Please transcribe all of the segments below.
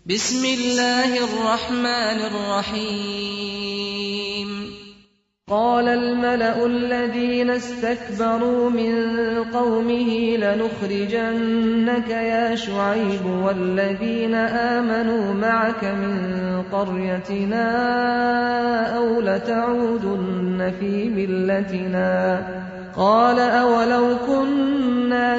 Bismillahirrahmanirrahim. قال الملأ الذين استكبروا من قومه لنخرجنك يا شعيب والذين آمنوا معك من قريتنا أو لتعودن في ملتنا قال أولو كنا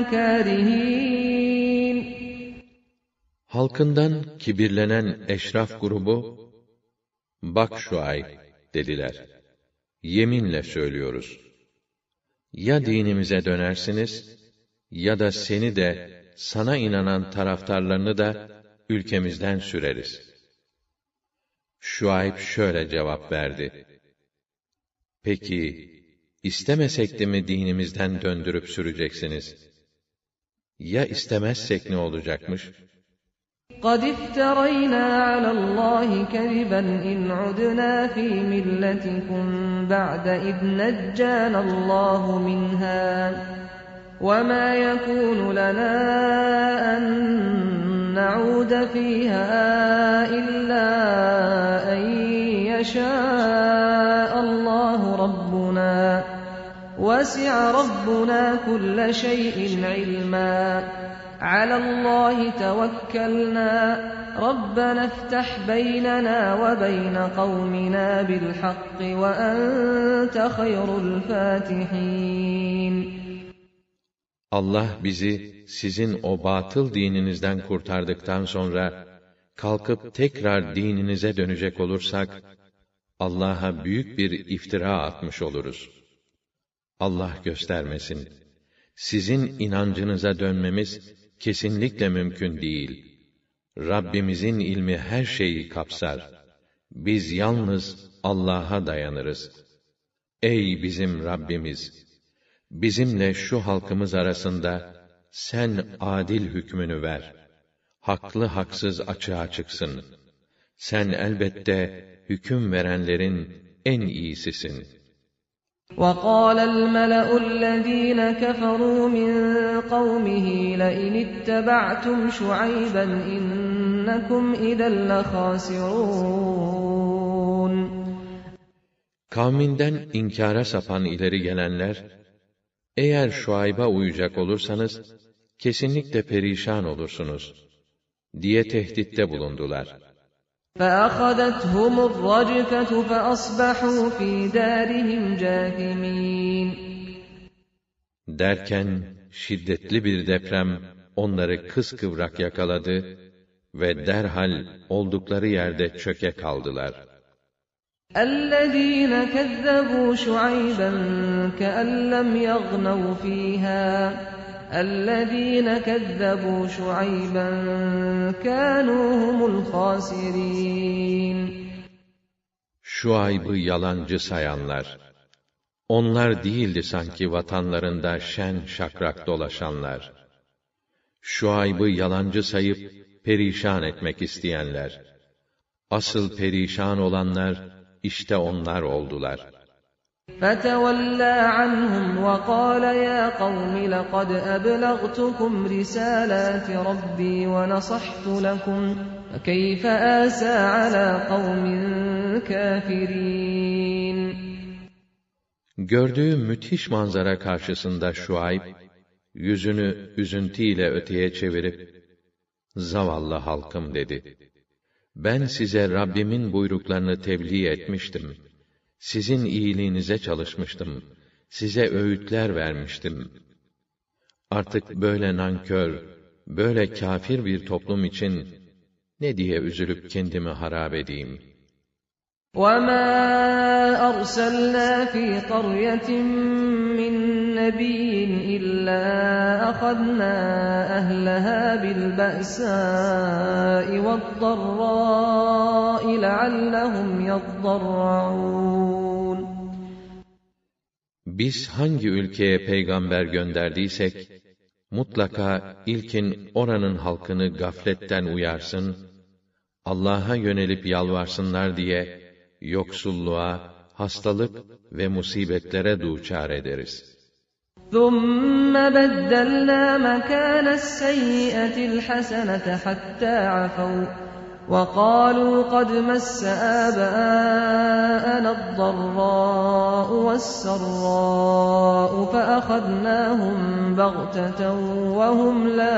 كارهين. Halkından kibirlenen eşraf grubu, "Bak Şuayb," dediler. "Yeminle söylüyoruz. Ya dinimize dönersiniz, ya da seni de, sana inanan taraftarlarını da ülkemizden süreriz." Şuayb şöyle cevap verdi: "Peki, istemesek de mi dinimizden döndürüp süreceksiniz? Ya istemezsek ne olacakmış?" قَدِ افْتَرَيْنَا عَلَى اللّٰهِ كَذِبًا إِنْ عُدْنَا فِي مِلَّتِكُمْ بَعْدَ إِذْ نَجَّانَا اللّٰهُ مِنْهَا وَمَا يَكُونُ لَنَا أَن نَّعُودَ فِيهَا إِلَّا أَن يَشَاءَ اللّٰهُ رَبُّنَا وَسِعَ رَبُّنَا كُلَّ شَيْءٍ عِلْمًا عَلَى اللّٰهِ تَوَكَّلْنَا رَبَّنَا افْتَحْ بَيْنَنَا وَبَيْنَ قَوْمِنَا بِالْحَقِّ وَأَنْتَ خَيْرُ الْفَاتِحِينَ. Allah bizi sizin o batıl dininizden kurtardıktan sonra kalkıp tekrar dininize dönecek olursak Allah'a büyük bir iftira atmış oluruz. Allah göstermesin. Sizin inancınıza dönmemiz kesinlikle mümkün değil. Rabbimizin ilmi her şeyi kapsar. Biz yalnız Allah'a dayanırız. Ey bizim Rabbimiz! Bizimle şu halkımız arasında sen adil hükmünü ver. Haklı haksız açığa çıksın. Sen elbette hüküm verenlerin en iyisisin. وَقَالَ الْمَلَأُ الَّذ۪ينَ كَفَرُوا مِنْ قَوْمِهِ لَئِنِ اتَّبَعْتُمْ شُعَيْبًا اِنَّكُمْ اِذًا لَخَاسِرُونَ. Kavminden inkara sapan ileri gelenler, eğer Şuayb'a uyacak olursanız, kesinlikle perişan olursunuz, diye tehditte bulundular. فَأَخَذَتْهُمُ الرَّجْفَةُ فَأَصْبَحُوا فِي دَارِهِمْ جَاثِمِينَ. Derken, şiddetli bir deprem onları kıskıvrak yakaladı ve derhal oldukları yerde çöke kaldılar. الَّذ۪ينَ كَذَّبُوا شُعَيْبًا كَأَنْ لَمْ يَغْنَوْا فِيهَا الَّذ۪ينَ كَذَّبُوا شُعَيْبًا كَانُوا هُمُ الْخَاسِرِينَ. Şuayb'ı yalancı sayanlar, onlar değildi sanki vatanlarında şen şakrak dolaşanlar. Şuayb'ı yalancı sayıp perişan etmek isteyenler, asıl perişan olanlar işte onlar oldular. فَتَوَلَّى عَنْهُمْ وَقَالَ يَا قَوْمِ لَقَدْ أَبْلَغْتُكُمْ رِسَالَاتِ رَبِّي وَنَصَحْتُ لَكُمْ فَكَيْفَ آسَىٰ عَلَىٰ قَوْمٍ كَافِرِينَ. Gördüğü müthiş manzara karşısında Şuayb, yüzünü üzüntüyle öteye çevirip, "Zavallı halkım," dedi. "Ben size Rabbimin buyruklarını tebliğ etmiştim. Sizin iyiliğinize çalışmıştım. Size öğütler vermiştim. Artık böyle nankör, böyle kâfir bir toplum için ne diye üzülüp kendimi harap edeyim?" وَمَا أَرْسَلْنَا فِي قَرْيَةٍ مِّن نَّبِيٍّ إِلَّا أَخَذْنَا أَهْلَهَا بِالْبَأْسَاءِ وَالضَّرَّاءِ لَعَلَّهُمْ يَضَّرَّعُونَ. Biz hangi ülkeye peygamber gönderdiysek, mutlaka ilkin oranın halkını gafletten uyarsın, Allah'a yönelip yalvarsınlar diye, yoksulluğa, hastalık ve musibetlere duçar ederiz. ثُمَّ بَدَّلْنَا مَكَانَ السَّيِّئَةِ الْحَسَنَةَ حَتَّى عَفَوْا وَقَالُوا قَدْ مَسَّ آبَاءَنَا الضَّرَّاءُ وَالسَّرَّاءُ فَأَخَذْنَاهُمْ بَغْتَةً وَهُمْ لَا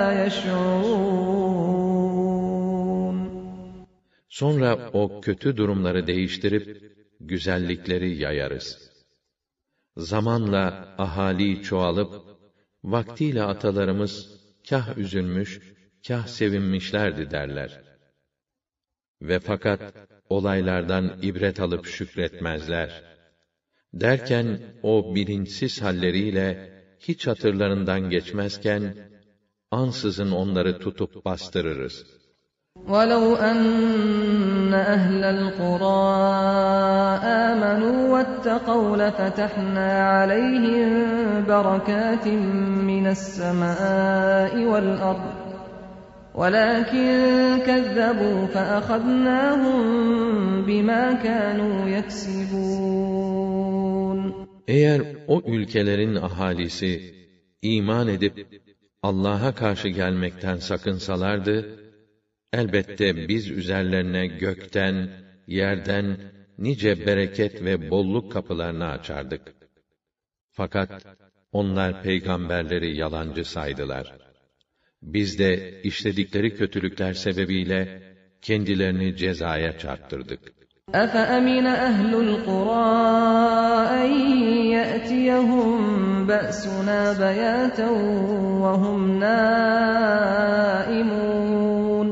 يَشْعُرُونَ. Sonra o kötü durumları değiştirip güzellikleri yayarız. Zamanla ahali çoğalıp vaktiyle atalarımız kah üzülmüş, kah sevinmişlerdi derler. Ve fakat olaylardan ibret alıp şükretmezler. Derken o bilinçsiz halleriyle hiç hatırlarından geçmezken ansızın onları tutup bastırırız. وَلَوْ أَنَّ أَهْلَ الْقُرَىٰ آمَنُوا وَاتَّقَوْا لَفَتَحْنَا عَلَيْهِم بَرَكَاتٍ مِّنَ السَّمَاءِ وَالْأَرْضِ وَلَٰكِن كَذَّبُوا فَأَخَذْنَاهُم بِمَا كَانُوا يَكْسِبُونَ. Eğer o ülkelerin ahalisi iman edip Allah'a karşı gelmekten sakınsalardı, elbette biz üzerlerine gökten, yerden nice bereket ve bolluk kapılarını açardık. Fakat onlar peygamberleri yalancı saydılar. Biz de işledikleri kötülükler sebebiyle kendilerini cezaya çarptırdık. أَفَأَمِنَ أَهْلُ الْقُرَىٰ أَن يَأْتِيَهُم بَأْسُنَا بَيَاتًا وَهُمْ نَائِمُونَ.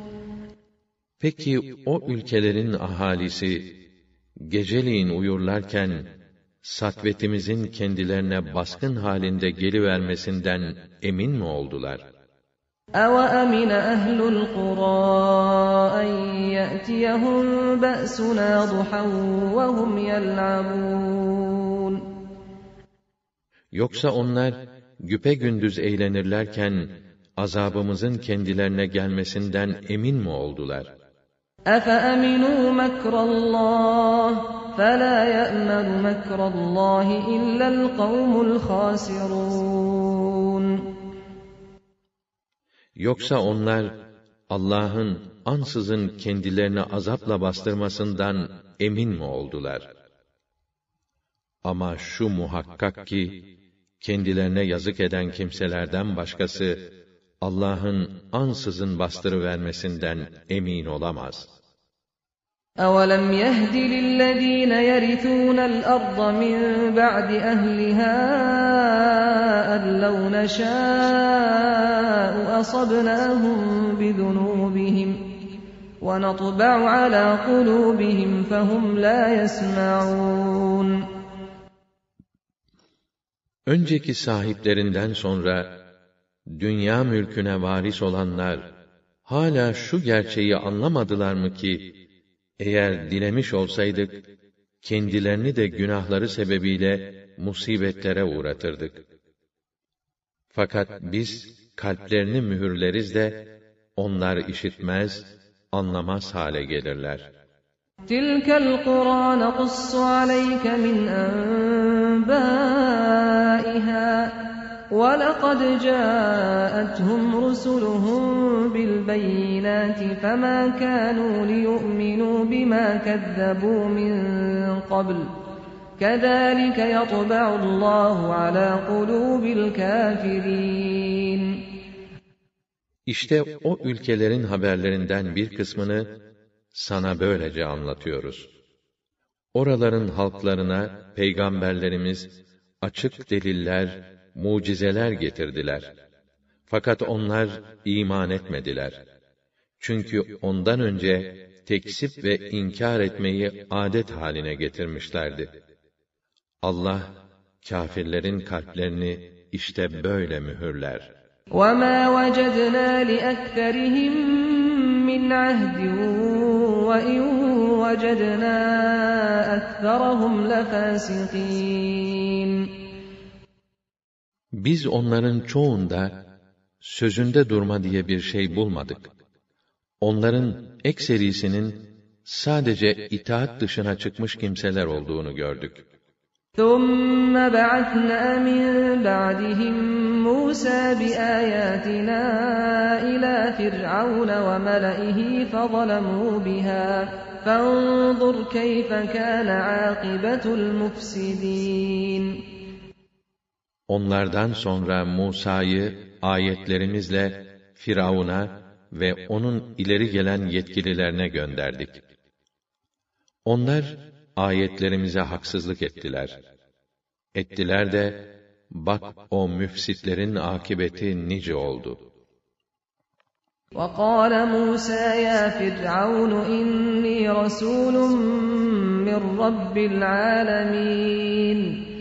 Peki o ülkelerin ahalisi geceliğin uyurlarken satvetimizin kendilerine baskın halinde gelivermesinden emin mi oldular? أَوَأَمِنَ أَهْلُ الْقُرَىٰ أَن يَأْتِيَهُم بَأْسُنَا ضُحًى وَهُمْ يَلْعَبُونَ. Yoksa onlar güpegündüz eğlenirlerken azabımızın kendilerine gelmesinden emin mi oldular? أَفَأَمِنُوا مَكْرَ اللّٰهِ فَلَا يَأْمَنُ مَكْرَ اللّٰهِ إِلَّا الْقَوْمُ الْخَاسِرُونَ. Yoksa onlar Allah'ın ansızın kendilerini azapla bastırmasından emin mi oldular? Ama şu muhakkak ki kendilerine yazık eden kimselerden başkası Allah'ın ansızın bastırıvermesinden emin olamaz. أَوَلَمْ يَهْدِ لِلَّذ۪ينَ يَرِثُونَ الْأَرْضَ مِنْ بَعْدِ أَهْلِهَا أَنْ لَوْ نَشَاءُ أَصَبْنَاهُمْ بِذُنُوبِهِمْ وَنَطْبَعُ عَلَى قُلُوبِهِمْ فَهُمْ لَا يَسْمَعُونَ. Önceki sahiplerinden sonra dünya mülküne varis olanlar hala şu gerçeği anlamadılar mı ki eğer dilemiş olsaydık kendilerini de günahları sebebiyle musibetlere uğratırdık. Fakat biz kalplerini mühürleriz de onlar işitmez, anlamaz hale gelirler. تِلْكَ الْقُرَىٰ نَقُصُّ عَلَيْكَ مِنْ أَنْبَائِهَا وَلَقَدْ جَاءَتْهُمْ رُسُلُهُم بِالْبَيِّنَاتِ فَمَا كَانُوا لِيُؤْمِنُوا بِمَا كَذَّبُوا مِن قَبْلُ كَذَٰلِكَ يَطْبَعُ اللّٰهُ عَلَى قُلُوبِ الْكَافِرِينَ. İşte o ülkelerin haberlerinden bir kısmını sana böylece anlatıyoruz. Oraların halklarına peygamberlerimiz açık deliller, mucizeler getirdiler. Fakat onlar iman etmediler. Çünkü ondan önce tekzip ve inkar etmeyi adet haline getirmişlerdi. Allah kâfirlerin kalplerini işte böyle mühürler. وَمَا وَجَدْنَا لِأَكْثَرِهِم مِّنْ عَهْدٍ وَإِن وَجَدْنَا أَكْثَرَهُمْ لَفَاسِقِينَ. Biz onların çoğunda sözünde durma diye bir şey bulmadık. Onların ekserisinin sadece itaat dışına çıkmış kimseler olduğunu gördük. ثُمَّ بَعَثْنَا مِن بَعْدِهِم مُّوسَىٰ بِآيَاتِنَا إِلَىٰ فِرْعَوْنَ وَمَلَئِهِ فَظَلَمُوا بِهَا فَانظُرْ كَيْفَ كَانَ عَاقِبَةُ الْمُفْسِدِينَ. Onlardan sonra Musa'yı ayetlerimizle Firavun'a ve onun ileri gelen yetkililerine gönderdik. Onlar ayetlerimize haksızlık ettiler. Ettiler de bak o müfsitlerin akıbeti nice oldu. وَقَالَ مُوسَى يَا فِرْعَوْنُ إِنِّي رَسُولٌ مِّن رَّبِّ الْعَالَمِينَ.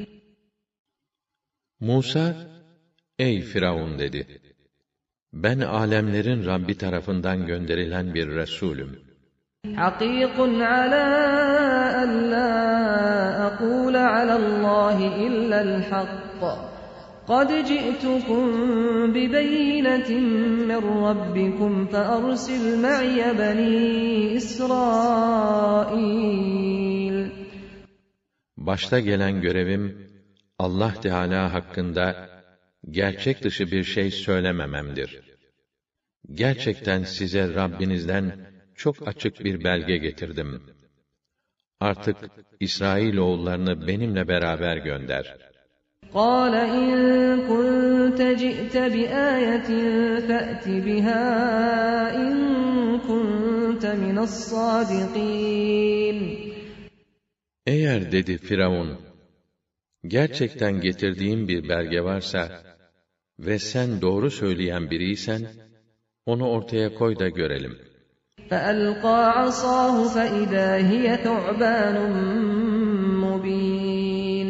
Musa, ey Firavun dedi. Ben alemlerin Rabbi tarafından gönderilen bir Resulüm. حَقِيقٌ عَلَىٰ أَن لَّا أَقُولَ عَلَى اللّٰهِ إِلَّا الْحَقَّ قَدْ جِئْتُكُم بِبَيِّنَةٍ مِّن رَّبِّكُمْ فَأَرْسِلْ مَعِيَ بَنِي إِسْرَائِيلَ. Başta gelen görevim, Allah Teâlâ hakkında gerçek dışı bir şey söylemememdir. Gerçekten size Rabbinizden çok açık bir belge getirdim. Artık İsrailoğullarını benimle beraber gönder. قَالَ إِن كُنتَ جِئْتَ بِآيَةٍ فَأْتِ بِهَا إِن كُنتَ مِنَ الصَّادِقِينَ. Eğer dedi Firavun, gerçekten getirdiğim bir belge varsa ve sen doğru söyleyen biriysen, onu ortaya koy da görelim. فَأَلْقَى عَصَاهُ فَإِذَا هِيَ ثُعْبَانٌ مُّبِينٌ.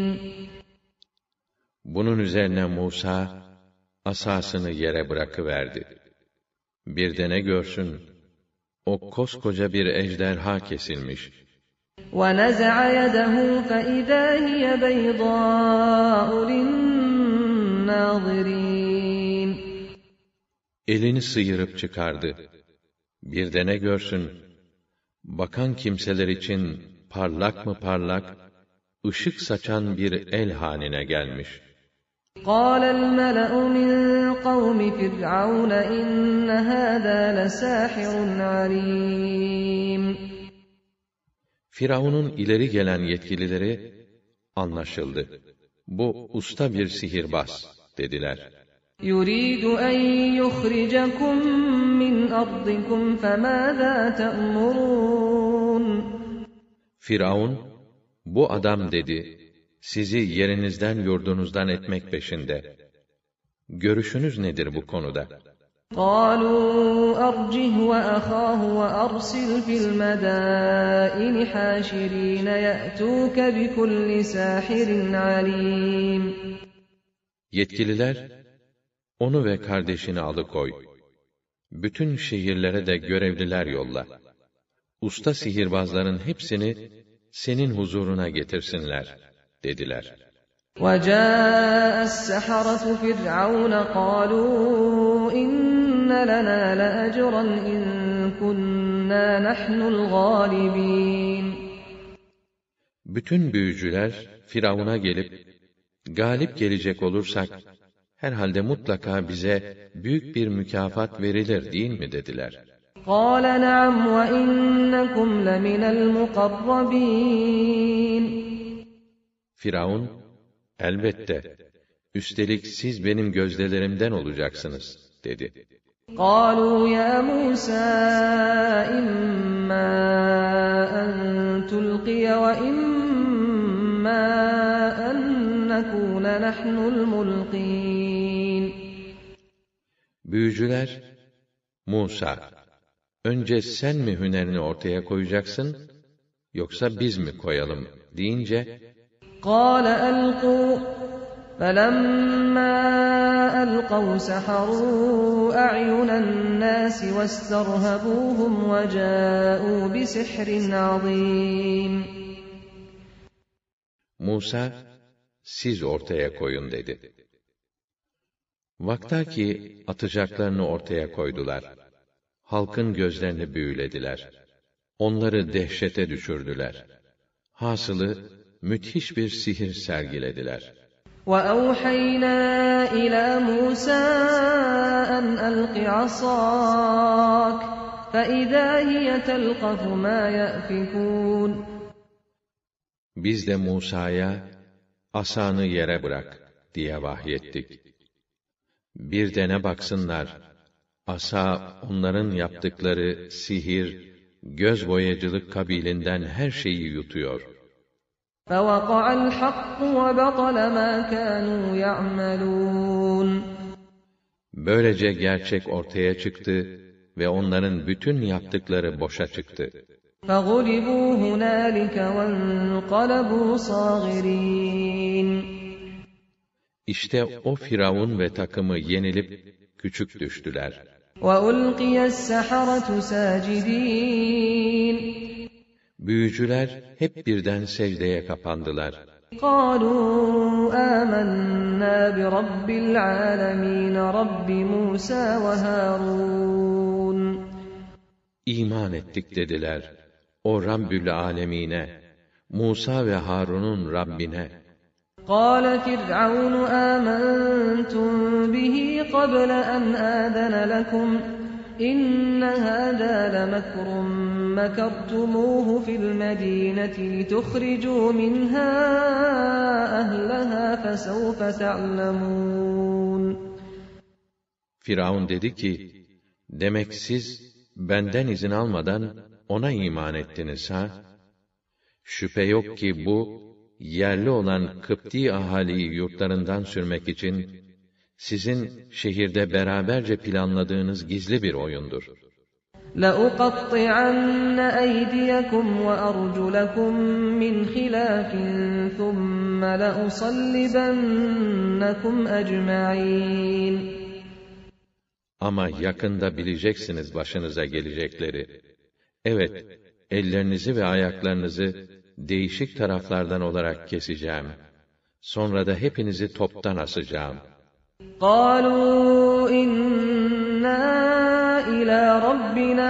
Bunun üzerine Musa, asasını yere bırakıverdi. Bir de ne görsün, o koskoca bir ejderha kesilmiş. وَنَزَعَ يَدَهُ فَإِذَا هِيَ بَيْضَاءُ لِلنَّاظِرِينَ. Elini sıyırıp çıkardı. Bir de ne görsün, bakan kimseler için parlak mı parlak, ışık saçan bir el haline gelmiş. قَالَ الْمَلَأُ مِنْ قَوْمِ فِرْعَوْنَ إِنَّ هَذَا لَسَاحِرٌ عَلِيمٌ. Firavun'un ileri gelen yetkilileri, anlaşıldı. Bu usta bir sihirbaz dediler. يُرِيدُ أَنْ يُخْرِجَكُمْ مِنْ أَرْضِكُمْ فَمَاذَا تَأْمُرُونَ. Firavun, bu adam dedi, sizi yerinizden yurdunuzdan etmek peşinde. Görüşünüz nedir bu konuda? قَالُوا أَرْجِهْ وَأَخَاهُ وَأَرْسِلْ فِي الْمَدَائِنِ حَاشِرِينَ يَأْتُوكَ بِكُلِّ سَاحِرٍ عَلِيمٍ. Yetkililer, onu ve kardeşini alıkoy. Bütün şehirlere de görevliler yolla. Usta sihirbazların hepsini senin huzuruna getirsinler, dediler. وَجَاءَ السَّحَرَةُ فِرْعَوْنَ قَالُوا إِنَّ لَنَا لَأَجْرًا إِن كُنَّا نَحْنُ الْغَالِبِينَ. Bütün büyücüler Firavun'a gelip, galip gelecek olursak, herhalde mutlaka bize büyük bir mükafat verilir değil mi dediler. قَالَ نَعَمْ وَإِنَّكُمْ لَمِنَ الْمُقَرَّبِينَ. Firavun, elbette, üstelik siz benim gözdelerimden olacaksınız, dedi. قَالُوا يَا مُوسَى إِمَّا أَن تُلْقِيَ وَإِمَّا أَن نَّكُونَ نَحْنُ الْمُلْقِينَ. Büyücüler, Musa, önce sen mi hünerini ortaya koyacaksın, yoksa biz mi koyalım deyince, قَالَ أَلْقُوا فَلَمَّا أَلْقَوْا سَحَرُوا أَعْيُنَ النَّاسِ وَاسْتَرْهَبُوهُمْ وَجَاءُوا بِسِحْرٍ عَظِيمٍ. Musa, siz ortaya koyun dedi. Vaktaki atacaklarını ortaya koydular. Halkın gözlerini büyülediler. Onları dehşete düşürdüler. Hasılı, müthiş bir sihir sergilediler. وَأَوْحَيْنَا إِلَى مُوسَى أَنْ أَلْقِ عَصَاكَ فَإِذَا هِيَ تَلْقَفُ مَا يَأْفِكُونَ Biz de Musa'ya, asanı yere bırak diye vahyettik. Bir de ne baksınlar, asa onların yaptıkları sihir, göz boyacılık kabilinden her şeyi yutuyor. فَوَقَعَ الْحَقُّ وَبَطَلَ مَا كَانُوا يَعْمَلُونَ Böylece gerçek ortaya çıktı ve onların bütün yaptıkları boşa çıktı. فَغُلِبُوا هُنَالِكَ وَانقَلَبُوا صَاغِرِينَ İşte o Firavun ve takımı yenilip küçük düştüler. وَأُلْقِيَ السَّحَرَةُ سَاجِدِينَ Büyücüler hep birden secdeye kapandılar. قَالُوا آمَنَّا بِرَبِّ الْعَالَمِينَ رَبِّ مُوسَى وَهَارُونَ İman ettik dediler. O Rabbül Âlemîne, Musa ve Harun'un Rabbine. قَالَ فِرْعَوْنُ آمَنْتُمْ بِهِ قَبْلَ أَنْ آذَنَ لَكُمْ إِنَّ هَذَا لَمَكْرٌ مَكَرْتُمُوهُ فِي الْمَدِينَةِ لِتُخْرِجُوا مِنْهَا أَهْلَهَا فَسَوْفَ تَعْلَمُونَ Firavun dedi ki, demek siz benden izin almadan ona iman ettiniz ha? Şüphe yok ki bu, yerli olan Kıpti ahaliyi yurtlarından sürmek için, sizin şehirde beraberce planladığınız gizli bir oyundur. لَأُقَطِّعَنَّ أَيْدِيَكُمْ وَأَرْجُلَكُمْ مِنْ خِلَافٍ ثُمَّ لَأُصَلِّبَنَّكُمْ أَجْمَعِينَ Ama yakında bileceksiniz başınıza gelecekleri. Evet, ellerinizi ve ayaklarınızı değişik taraflardan olarak keseceğim. Sonra da hepinizi toptan asacağım. قَالُوا إِنَّا إِلَى رَبِّنَا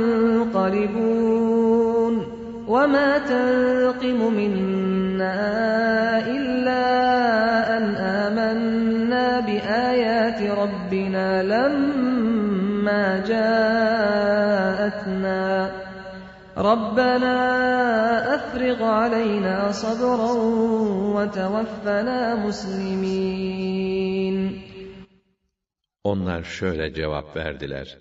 مُنْقَلِبُونَ وَمَا تَنْقِمُ مِنَّا إِلَّا أَنْ آمَنَّا بِآيَاتِ رَبِّنَا لَمَّا جَاءَتْنَا رَبَّنَا أَفْرِغْ عَلَيْنَا صَبْرًا وَتَوَفَّنَا مُسْلِمِينَ Onlar şöyle cevap verdiler.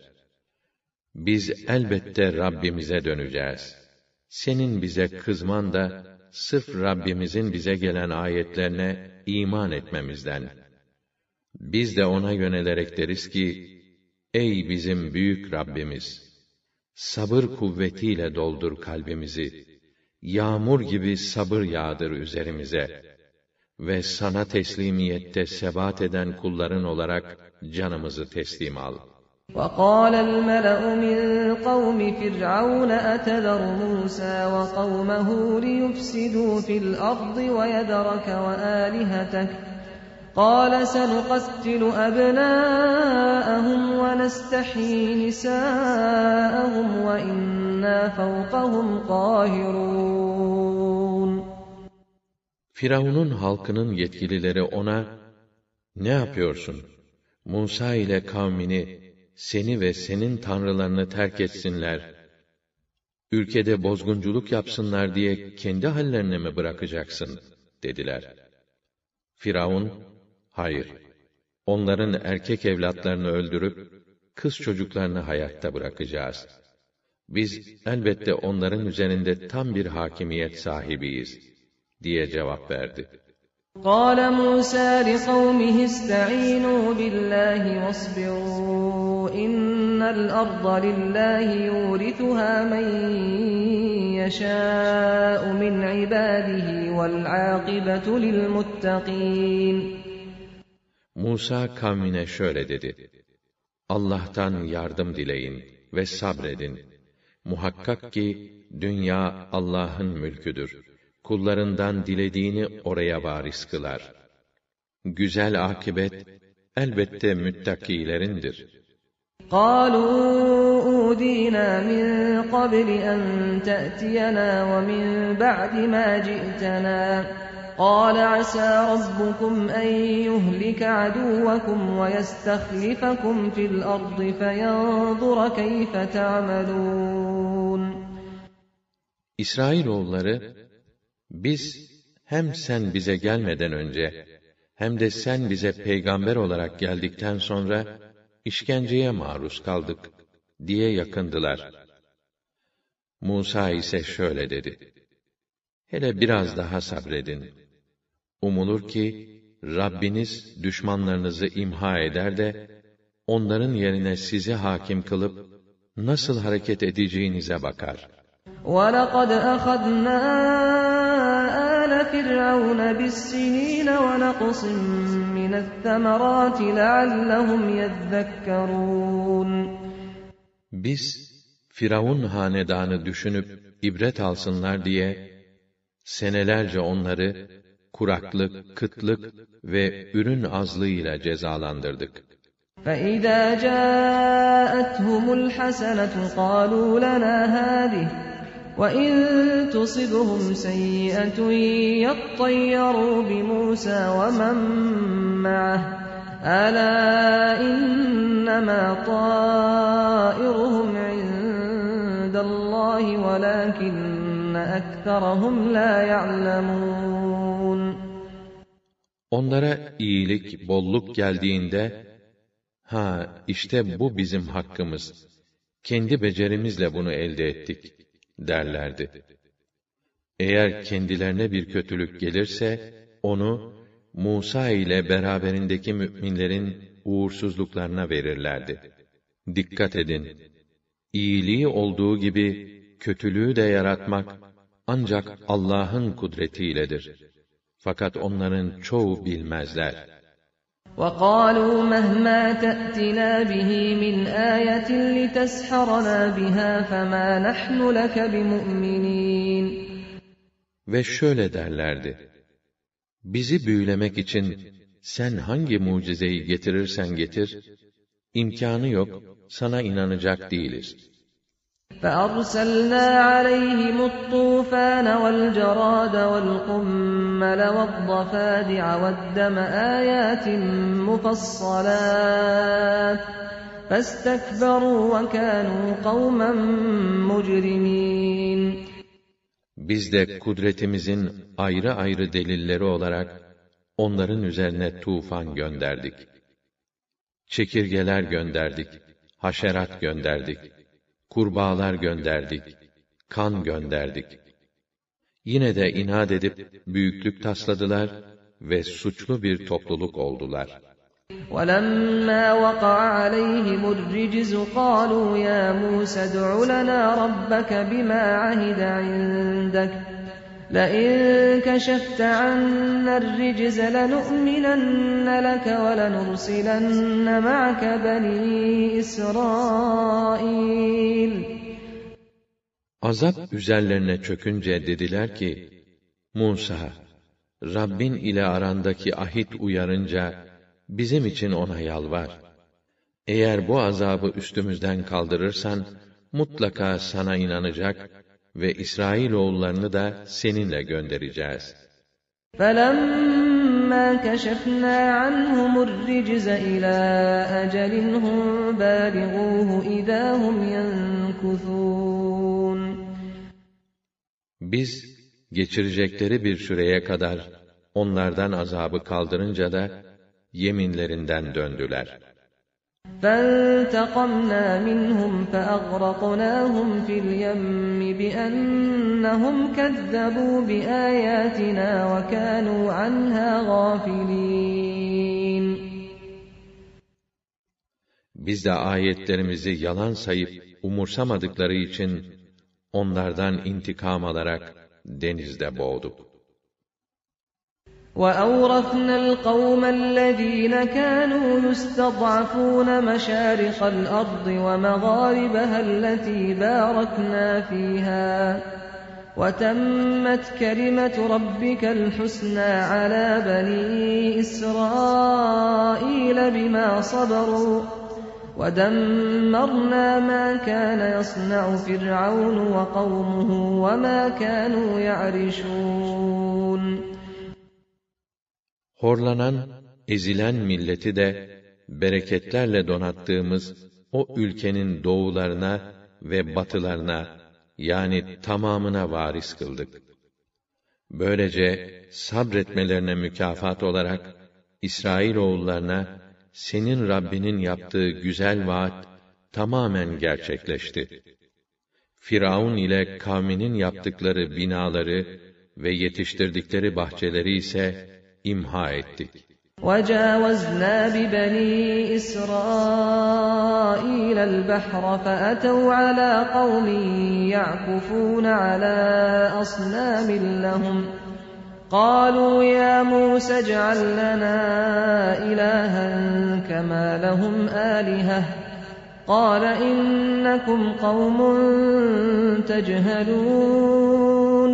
Biz elbette Rabbimize döneceğiz. Senin bize kızman da sırf Rabbimizin bize gelen ayetlerine iman etmemizden. Biz de ona yönelerek deriz ki, ey bizim büyük Rabbimiz! Sabır kuvvetiyle doldur kalbimizi. Yağmur gibi sabır yağdır üzerimize. Ve sana teslimiyette sebat eden kulların olarak canımızı teslim al. وَقَالَ الْمَلَأُ مِنْ قَوْمِ فِرْعَوْنَ أَتَذَرُ مُوسَى وَقَوْمَهُ لِيُفْسِدُوا فِي الْأَرْضِ وَيَذَرَكَ وَآلِهَتَكَ قَالَ سَنُقَتِّلُ أَبْنَاءَهُمْ وَنَسْتَحْيِي نِسَاءَهُمْ وَإِنَّا فَوْقَهُمْ قَاهِرُونَ Firavun'un halkının yetkilileri ona, ne yapıyorsun? Musa ile kavmini, seni ve senin tanrılarını terk etsinler, ülkede bozgunculuk yapsınlar diye kendi hallerine mi bırakacaksın? Dediler. Firavun, hayır, onların erkek evlatlarını öldürüp, kız çocuklarını hayatta bırakacağız. Biz elbette onların üzerinde tam bir hakimiyet sahibiyiz, diye cevap verdi. قَالَ مُوسَى لِقَوْمِهِ اسْتَعِينُوا بِاللَّهِ وَاصْبِرُوا إِنَّ الْأَرْضَ لِلَّهِ يُورِثُهَا مَن يَشَاءُ مِنْ عِبَادِهِ وَالْعَاقِبَةُ لِلْمُتَّقِينَ Musa kavmine şöyle dedi: Allah'tan yardım dileyin ve sabredin. Muhakkak ki dünya Allah'ın mülküdür. Kullarından dilediğini oraya varis kılar. Güzel akibet elbette müttakilerindir. قالوا أودينا من قبل أن تأتينا ومن بعد ما جئتنا قال عسى ربكم أن يهلك عدوكم ويستخلفكم في الأرض فينظر كيف تعملون. İsrailoğulları, biz hem sen bize gelmeden önce hem de sen bize peygamber olarak geldikten sonra işkenceye maruz kaldık diye yakındılar. Musa ise şöyle dedi: hele biraz daha sabredin. Umulur ki Rabbiniz düşmanlarınızı imha eder de onların yerine sizi hakim kılıp nasıl hareket edeceğinize bakar. وَلَقَدْ أَخَذْنَا آلَ فِرْعَوْنَ بِالسِّنِينَ وَنَقْصٍ مِّنَ الثَّمَرَاتِ لَعَلَّهُمْ يَذَّكَّرُونَ. Biz Firavun hanedanı düşünüp ibret alsınlar diye senelerce onları kuraklık, kıtlık ve ürün azlığıyla cezalandırdık. فَإِذَا جَاءَتْهُمُ الْحَسَنَةُ قَالُوا لَنَا هَٰذِهِ وَإِن تُصِبْهُمْ سَيِّئَةٌ يَطَّيَّرُوا بِمُوسَىٰ وَمَن مَّعَهُ أَلَا إِنَّمَا طَائِرُهُمْ عِندَ اللّٰهِ وَلَٰكِنَّ أَكْثَرَهُمْ لَا يَعْلَمُونَ. Onlara iyilik, bolluk geldiğinde, ha işte bu bizim hakkımız, kendi becerimizle bunu elde ettik derlerdi. Eğer kendilerine bir kötülük gelirse, onu Musa ile beraberindeki müminlerin uğursuzluklarına verirlerdi. Dikkat edin! İyiliği olduğu gibi kötülüğü de yaratmak ancak Allah'ın kudretiyledir. Fakat onların çoğu bilmezler. وَقَالُوا مَهْمَا تَأْتِنَا بِهِ مِنْ آيَةٍ لِتَسْحَرَنَا بِهَا فَمَا نَحْنُ لَكَ بِمُؤْمِنِينَ. Ve şöyle derlerdi: bizi büyülemek için sen hangi mucizeyi getirirsen getir, imkânı yok, sana inanacak değiliz. فَأَرْسَلْنَا عَلَيْهِمُ الطُّوفَانَ وَالْجَرَادَ وَالْقُمَّلَ وَالضَّفَادِعَ وَالدَّمَ آيَاتٍ مُفَصَّلَاتٍ فَاسْتَكْبَرُوا وَكَانُوا قَوْمًا مُجْرِمِينَ. Biz de kudretimizin ayrı ayrı delilleri olarak onların üzerine tufan gönderdik. Çekirgeler gönderdik, haşerat gönderdik, kurbağalar gönderdik, kan gönderdik. Yine de inat edip büyüklük tasladılar ve suçlu bir topluluk oldular. وَلَمَّا وَقَعَ عَلَيْهِمُ الرِّجْزُ قَالُوا يَا مُوسَى ادْعُ لَنَا رَبَّكَ بِمَا عَهِدَ عِندَكَ لَئِن كَشَفْتَ عَنَّا الرِّجْزَ لَنُؤْمِنَنَّ لَكَ وَلَنُرْسِلَنَّ مَعَكَ بَنِي إِسْرَائِيلَ. Azap üzerlerine çökünce dediler ki, Musa, Rabbin ile arandaki ahit uyarınca bizim için ona yalvar. Eğer bu azabı üstümüzden kaldırırsan, mutlaka sana inanacak ve İsrailoğullarını da seninle göndereceğiz. فَلَمَّا كَشَفْنَا عَنْهُمُ الرِّجْزَ إِلَى أَجَلٍ هُمْ بَالِغُوهُ إِذَا هُمْ يَنكُثُونَ. Biz geçirecekleri bir süreye kadar onlardan azabı kaldırınca da yeminlerinden döndüler. فَانْتَقَمْنَا مِنْهُمْ فَأَغْرَقْنَاهُمْ فِي الْيَمِّ بِأَنَّهُمْ كَذَّبُوا بِآيَاتِنَا وَكَانُوا عَنْهَا غَافِلِينَ. Biz de ayetlerimizi yalan sayıp umursamadıkları için onlardan intikam alarak denizde boğduk. وَأَوْرَثْنَا الْقَوْمَ الَّذِينَ كَانُوا يُسْتَضْعَفُونَ مَشَارِقَ الْأَرْضِ وَمَغَارِبَهَا الَّتِي بَارَكْنَا فِيهَا وَتَمَّتْ كَلِمَةُ رَبِّكَ الْحُسْنَى عَلَى بَنِي إِسْرَائِيلَ بِمَا صَبَرُوا وَدَمَّرْنَا مَا كَانَ يَصْنَعُ فِرْعَوْنُ وَقَوْمُهُ وَمَا كَانُوا يَعْرِشُونَ Horlanan, ezilen milleti de bereketlerle donattığımız o ülkenin doğularına ve batılarına, yani tamamına varis kıldık. Böylece sabretmelerine mükafat olarak İsrailoğullarına senin Rabbinin yaptığı güzel vaat tamamen gerçekleşti. Firavun ile kavminin yaptıkları binaları ve yetiştirdikleri bahçeleri ise imha ettik. وَجَاوَزْنَا بِبَنِي إِسْرَائِيلَ الْبَحْرَ فَأَتَوْا عَلَى قَوْمٍ يَعْكُفُونَ عَلَى أَصْنَامٍ لَهُمْ قَالُوا يَا مُوسَى اجْعَل لَّنَا إِلَٰهًا كَمَا لَهُمْ آلِهَةٌ قَالَ إِنَّكُمْ قَوْمٌ تَجْهَلُونَ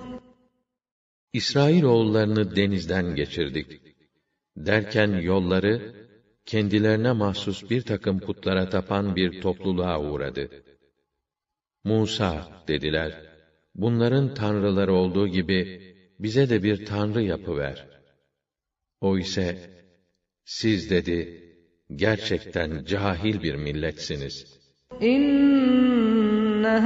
İsrailoğullarını denizden geçirdik. Derken yolları, kendilerine mahsus bir takım putlara tapan bir topluluğa uğradı. Musa, dediler, bunların tanrıları olduğu gibi, bize de bir tanrı yapıver. O ise, siz dedi, gerçekten cahil bir milletsiniz. İnne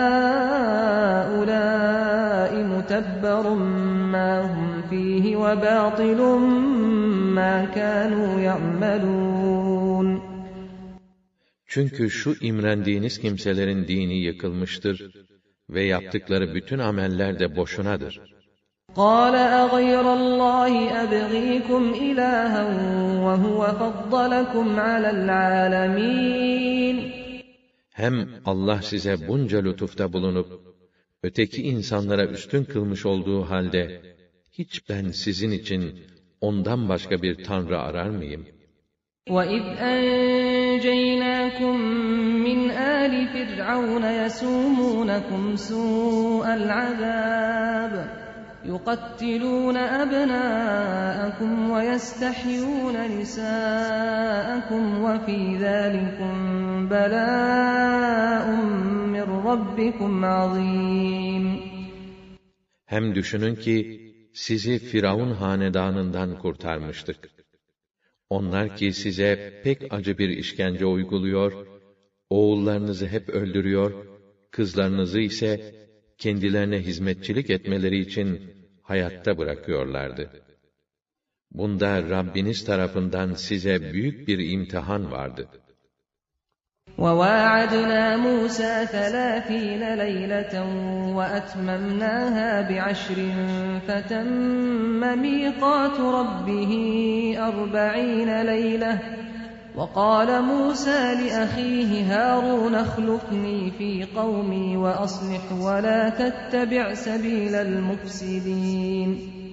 hâulâi mutebberun mâ hum fîhi ve bâtilun mâ kânû ya'melûn. Çünkü şu imrendiğiniz kimselerin dini yıkılmıştır ve yaptıkları bütün ameller de boşunadır. قَالَ أَغَيْرَ اللّٰهِ أَبْغِيكُمْ إِلَٰهًا وَهُوَ فَضَّلَكُمْ عَلَى الْعَالَمِينَ Hem Allah size bunca lütufta bulunup, öteki insanlara üstün kılmış olduğu halde, hiç ben sizin için ondan başka bir tanrı arar mıyım? وَإِذْ أَنْجَيْنَاكُمْ مِنْ آلِ فِرْعَوْنَ يَسُومُونَكُمْ سُوءَ الْعَذَابِ يُقَتِّلُونَ أَبْنَاءَكُمْ وَيَسْتَحْيُونَ نِسَاءَكُمْ وَفِي ذَلِكُمْ بَلَاءٌ مِّن رَّبِّكُمْ عَظِيمٌ Hem düşünün ki, sizi Firavun hanedanından kurtarmıştık. Onlar ki size pek acı bir işkence uyguluyor, oğullarınızı hep öldürüyor, kızlarınızı ise kendilerine hizmetçilik etmeleri için hayatta bırakıyorlardı. Bunda Rabbiniz tarafından size büyük bir imtihan vardı. وَوَاعَدْنَا مُوسَى 30 لَيْلَةً وَأَتْمَمْنَاهَا بِعَشْرٍ فَتَمَّ مِيقَاتُ رَبِّهِ 40 لَيْلَةً وَقَالَ مُوسَى لِأَخِيهِ هَارُونَ اخْلُفْنِي فِي قَوْمِي وَأَصْلِحْ وَلَا تَتَّبِعْ سَبِيلَ الْمُفْسِدِينَ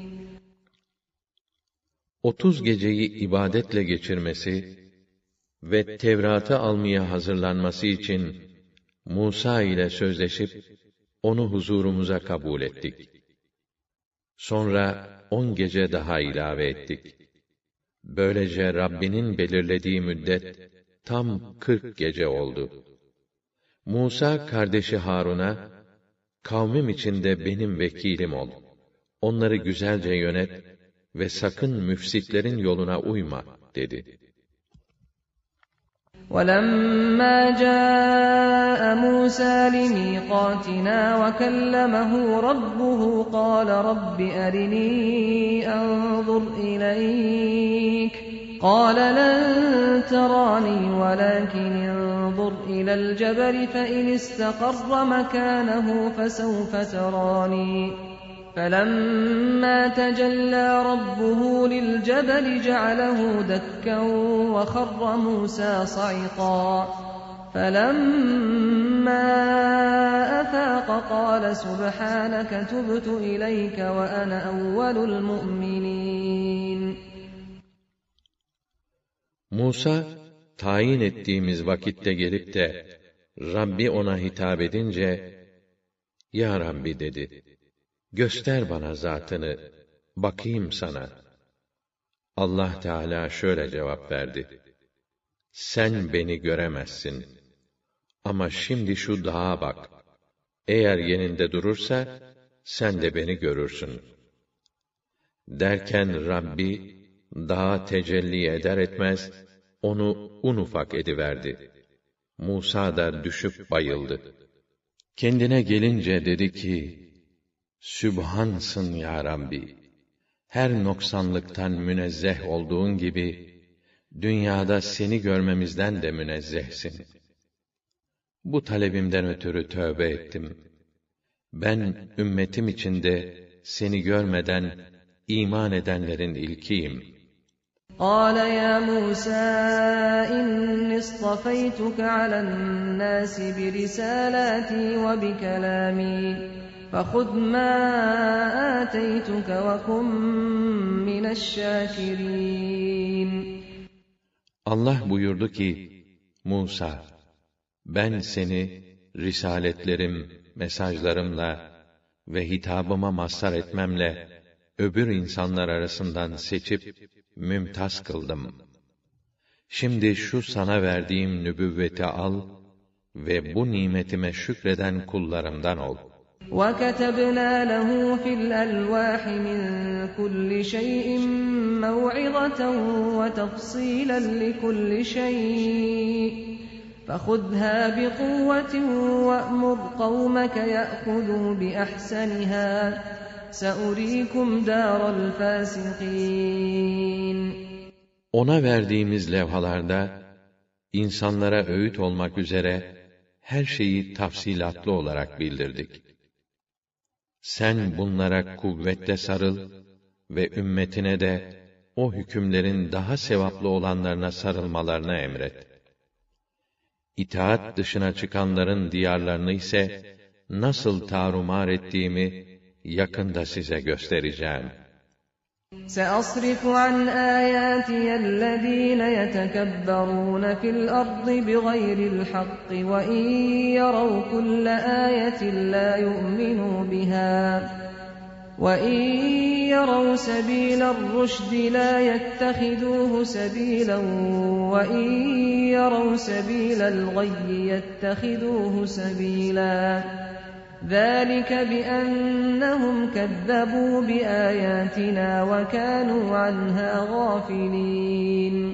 30 geceyi ibadetle geçirmesi ve Tevrat'ı almaya hazırlanması için Musa ile sözleşip onu huzurumuza kabul ettik. Sonra 10 gece daha ilave ettik. Böylece Rabbinin belirlediği müddet tam 40 gece oldu. Musa kardeşi Harun'a, kavmim içinde benim vekilim ol. Onları güzelce yönet ve sakın müfsitlerin yoluna uyma, dedi. وَلَمَّا جَاءَ مُوسَى لِمِيقَاتِنَا وَكَلَّمَهُ رَبُّهُ قَالَ رَبِّ أَرِنِي أَنظُرْ إِلَيْكَ قَالَ لَن تَرَانِي وَلَكِنِ انظُرْ إِلَى الْجَبَلِ فَإِنِ اسْتَقَرَّ مَكَانَهُ فَسَوْفَ تَرَانِي فَلَمَّا تَجَلَّى رَبُّهُ لِلْجَبَلِ جَعَلَهُ دَكًّا وَخَرَّ مُوسَى صَعِقًا فَلَمَّا أَفَاقَ قَالَ سُبْحَانَكَ تُبْتُ إِلَيْكَ وَأَنَا أَوَّلُ الْمُؤْمِنِينَ Musa, tayin ettiğimiz vakitte gelip de, Rabbi ona hitap edince, Ya Rabbi dedi, göster bana zatını, bakayım sana. Allah Teala şöyle cevap verdi. sen beni göremezsin. Ama şimdi şu dağa bak. Eğer yeninde durursa, sen de beni görürsün. Derken Rabbi, dağa tecelli eder etmez, onu un ufak ediverdi. Musa da düşüp bayıldı. Kendine gelince dedi ki, Sübhansın ya Rabbi! Her noksanlıktan münezzeh olduğun gibi, dünyada seni görmemizden de münezzehsin. Bu talebimden ötürü tövbe ettim. Ben, ümmetim içinde seni görmeden iman edenlerin ilkiyim. قال يا موسى إني اصطفيتك على الناس برسالاتي وبكلامي فخذ ما آتيتك وكن من الشاكرين. Allah buyurdu ki, Musa, ben seni risaletlerim, mesajlarımla ve hitabıma mazhar etmemle öbür insanlar arasından seçip mümtaz kıldım. Şimdi şu sana verdiğim nübüvveti al ve bu nimetime şükreden kullarımdan ol. وَكَتَبْنَا لَهُ فِي الْأَلْوَاحِ مِنْ كُلِّ شَيْءٍ مَوْعِظَةً وَتَفْصِيلًا لِكُلِّ شَيْءٍ فَخُذْهَا بِقُوَّةٍ وَأْمُرْ قَوْمَكَ يَأْخُذُوا بِأَحْسَنِهَا سَأُرِيكُمْ دَارَ الْفَاسِقِينَ. Ona verdiğimiz levhalarda, insanlara öğüt olmak üzere, her şeyi tafsilatlı olarak bildirdik. Sen bunlara kuvvetle sarıl ve ümmetine de o hükümlerin daha sevaplı olanlarına sarılmalarına emret. İtaat dışına çıkanların diyarlarını ise nasıl tarumar ettiğimi yakında size göstereceğim. سأصرف عن آياتي الذين يتكبرون في الأرض بغير الحق وإن يروا كل آية لا يؤمنوا بها وإن يروا سبيل الرشد لا يتخذوه سبيلا وإن يروا سبيل الغي يتخذوه سبيلا ذَٰلِكَ بِأَنَّهُمْ كَذَّبُوا بِآيَاتِنَا وَكَانُوا عَنْهَا غَافِلِينَ.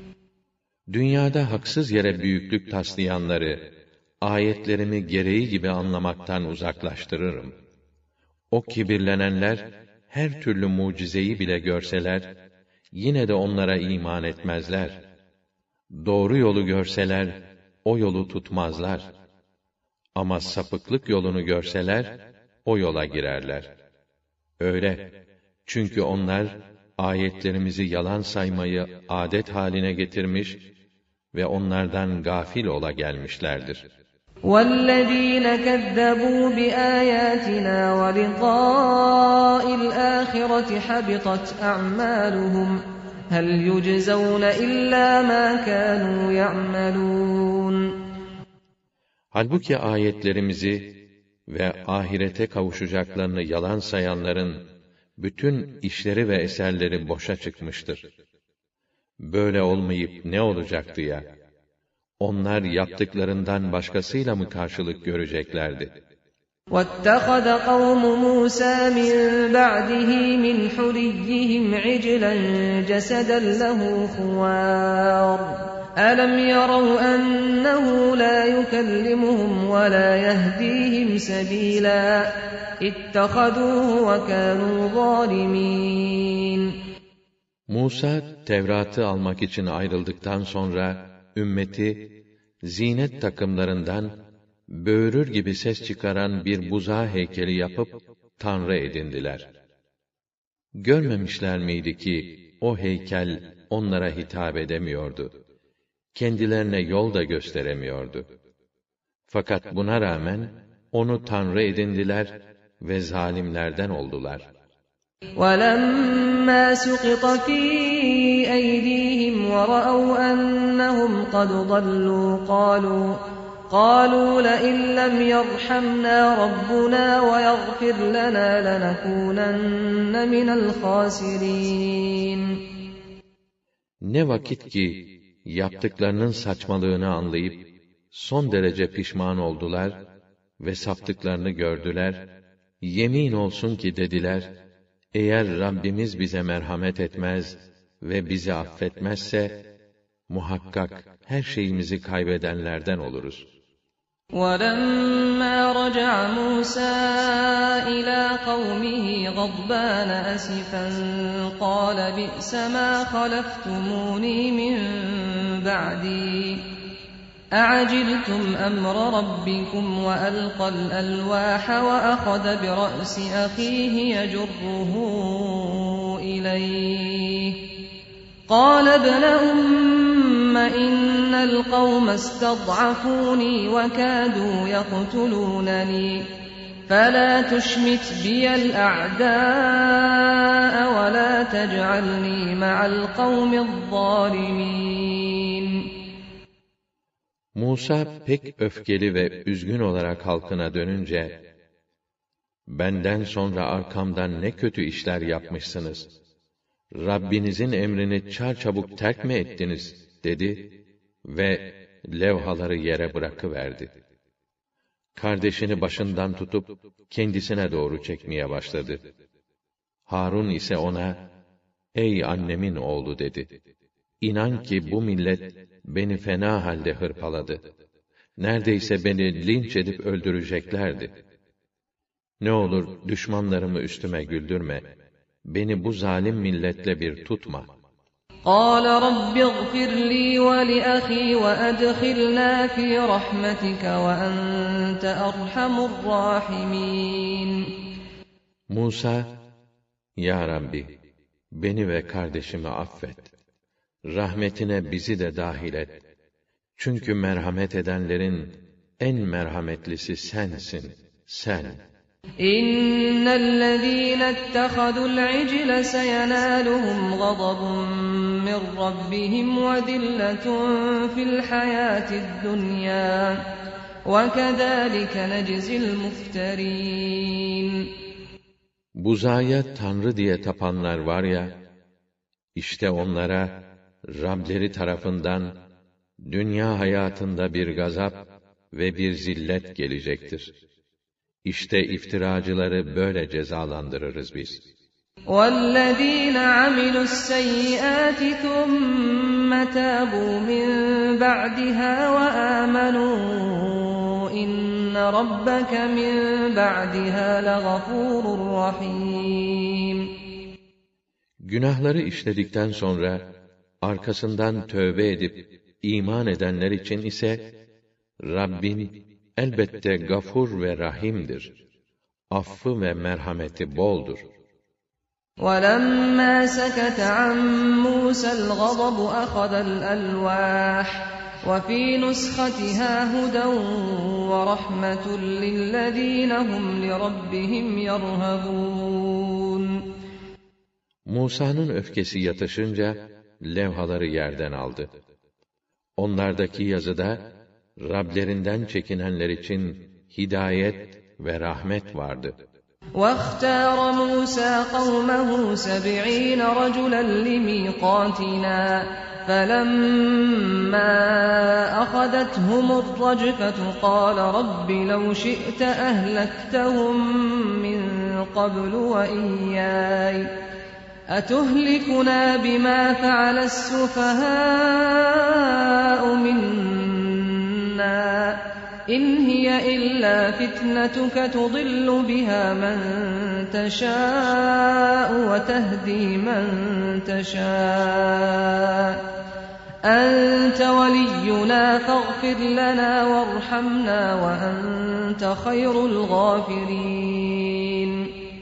Dünyada haksız yere büyüklük taslayanları, ayetlerimi gereği gibi anlamaktan uzaklaştırırım. O kibirlenenler, her türlü mucizeyi bile görseler, yine de onlara iman etmezler. Doğru yolu görseler, o yolu tutmazlar. Ama sapıklık yolunu görseler, o yola girerler. Öyle, çünkü onlar, ayetlerimizi yalan saymayı adet haline getirmiş ve onlardan gafil ola gelmişlerdir. وَالَّذ۪ينَ كَذَّبُوا بِآيَاتِنَا وَلِقَاءِ الْآخِرَةِ حَبِطَتْ أَعْمَالُهُمْ هَلْ يُجْزَوْنَ إِلَّا مَا كَانُوا يَعْمَلُونَ. Halbuki ayetlerimizi ve ahirete kavuşacaklarını yalan sayanların bütün işleri ve eserleri boşa çıkmıştır. Böyle olmayıp ne olacaktı ya? Onlar yaptıklarından başkasıyla mı karşılık göreceklerdi? وَاتَّخَذَ قَوْمُ مُوسَى مِنْ بَعْدِهِ مِنْ حُلِيِّهِمْ عِجْلًا جَسَدًا لَهُ خُوَارٌ أَلَمْ يَرَوْا أَنَّهُ لَا يُكَلِّمُهُمْ وَلَا يَهْدِيهِمْ سَبِيلًا اتَّخَذُوهُ وَكَانُوا ظَالِمِينَ. Musa, Tevrat'ı almak için ayrıldıktan sonra, ümmeti, zinet takımlarından, böğürür gibi ses çıkaran bir buzağı heykeli yapıp, tanrı edindiler. Görmemişler miydi ki, o heykel onlara hitap edemiyordu? Kendilerine yol da gösteremiyordu. Fakat buna rağmen, onu tanrı edindiler ve zalimlerden oldular. وَلَمَّا سُقِطَ فِي أَيْدِيهِمْ وَرَأَوْا أَنَّهُمْ قَدْ ضَلُّوا قَالُوا لَئِن لَّمْ يَرْحَمْنَا رَبُّنَا وَيَغْفِرْ لَنَا لَنَكُونَنَّ مِنَ الْخَاسِرِينَ. Ne vakit ki, yaptıklarının saçmalığını anlayıp, son derece pişman oldular ve saptıklarını gördüler. Yemin olsun ki dediler, eğer Rabbimiz bize merhamet etmez ve bizi affetmezse, muhakkak her şeyimizi kaybedenlerden oluruz. وَلَمَّا رَجَعَ مُوسَى إِلَى قَوْمِهِ غَضْبَانَ أَسِفًا قَالَ بِئْسَ مَا خَلَفْتُمُونِي مِن بَعْدِي أَعَجِلْتُمْ أَمْرَ رَبِّكُمْ وَأَلْقَى الْأَلْوَاحَ وَأَخَذَ بِرَأْسِ أَخِيهِ يَجُرُّهُ إِلَيْهِ قَالَ ابْنَ أُمَّ إِنَّ الْقَوْمَ اسْتَضْعَفُونِي وَكَادُوا يَقْتُلُونَنِي فَلَا تُشْمِتْ بِيَ الْأَعْدَاءَ وَلَا تَجْعَلْنِي مَعَ الْقَوْمِ الظَّالِمِينَ. Musa pek öfkeli ve üzgün olarak halkına dönünce, benden sonra arkamdan ne kötü işler yapmışsınız. Rabbinizin emrini çarçabuk terk mi ettiniz, dedi ve levhaları yere bırakıverdi. Kardeşini başından tutup kendisine doğru çekmeye başladı. Harun ise ona, ey annemin oğlu dedi. İnan ki bu millet beni fena halde hırpaladı. Neredeyse beni linç edip öldüreceklerdi. Ne olur düşmanlarımı üstüme güldürme. Beni bu zalim milletle bir tutma. قَالَ رَبِّ اغْفِرْ لِي وَلِأَخِي وَأَدْخِلْنَا فِي رَحْمَتِكَ وَأَنْتَ أَرْحَمُ الرَّاحِمِينَ. Musa, Ya Rabbi, beni ve kardeşimi affet. Rahmetine bizi de dahil et. Çünkü merhamet edenlerin en merhametlisi sensin, sen. إِنَّ الَّذِينَ اتَّخَذُوا الْعِجْلَ سَيَنَالُهُمْ غَضَبٌ مِّن رَّبِّهِمْ وَذِلَّةٌ فِي الْحَيَاةِ الدُّنْيَا وَكَذَٰلِكَ نَجْزِي الْمُفْتَرِينَ. Buzaya tanrı diye tapanlar var ya, işte onlara Rableri tarafından dünya hayatında bir gazap ve bir zillet gelecektir. İşte iftiracıları böyle cezalandırırız biz. وَالَّذ۪ينَ عَمِلُوا السَّيِّئَاتِ ثُمَّ تَابُوا مِنْ بَعْدِهَا وَآمَنُوا إِنَّ رَبَّكَ مِنْ بَعْدِهَا لَغَفُورٌ رَحِيمٌ. Günahları işledikten sonra arkasından tövbe edip iman edenler için ise Rabbin elbette gafur ve rahimdir. Affı ve merhameti boldur. وَلَمَّا سَكَتَ عَنْ مُوسَى الْغَضَبُ أَخَذَ الْأَلْوَاحَ وَفِي نُسْخَتِهَا هُدًى وَرَحْمَةٌ لِلَّذ۪ينَ هُمْ لِرَبِّهِمْ يَرْهَبُونَ. Musa'nın öfkesi yatışınca levhaları yerden aldı. Onlardaki yazıda Rablerinden çekinenler için hidayet ve rahmet vardı. وَاخْتَارَ مُوسَى قَوْمَهُ 70 رَجُلًا لِمِيقَاتِنَا فَلَمَّا أَخَذَتْهُمُ الرَّجْفَةُ قَالَ رَبِّ لَوْ شِئْتَ أَهْلَكْتَهُم مِّن قَبْلُ وَإِيَّايَ أَتُهْلِكُنَا بِمَا فَعَلَ السُّفَهَاءُ مِنَّا إِنْ هِيَ إِلَّا فِتْنَتُكَ تُضِلُّ بِهَا مَن تَشَاءُ وَتَهْدِي مَن تَشَاءُ أَنْتَ وَلِيُّنَا فَاغْفِرْ لَنَا وَارْحَمْنَا وَأَنْتَ خَيْرُ الْغَافِرِينَ.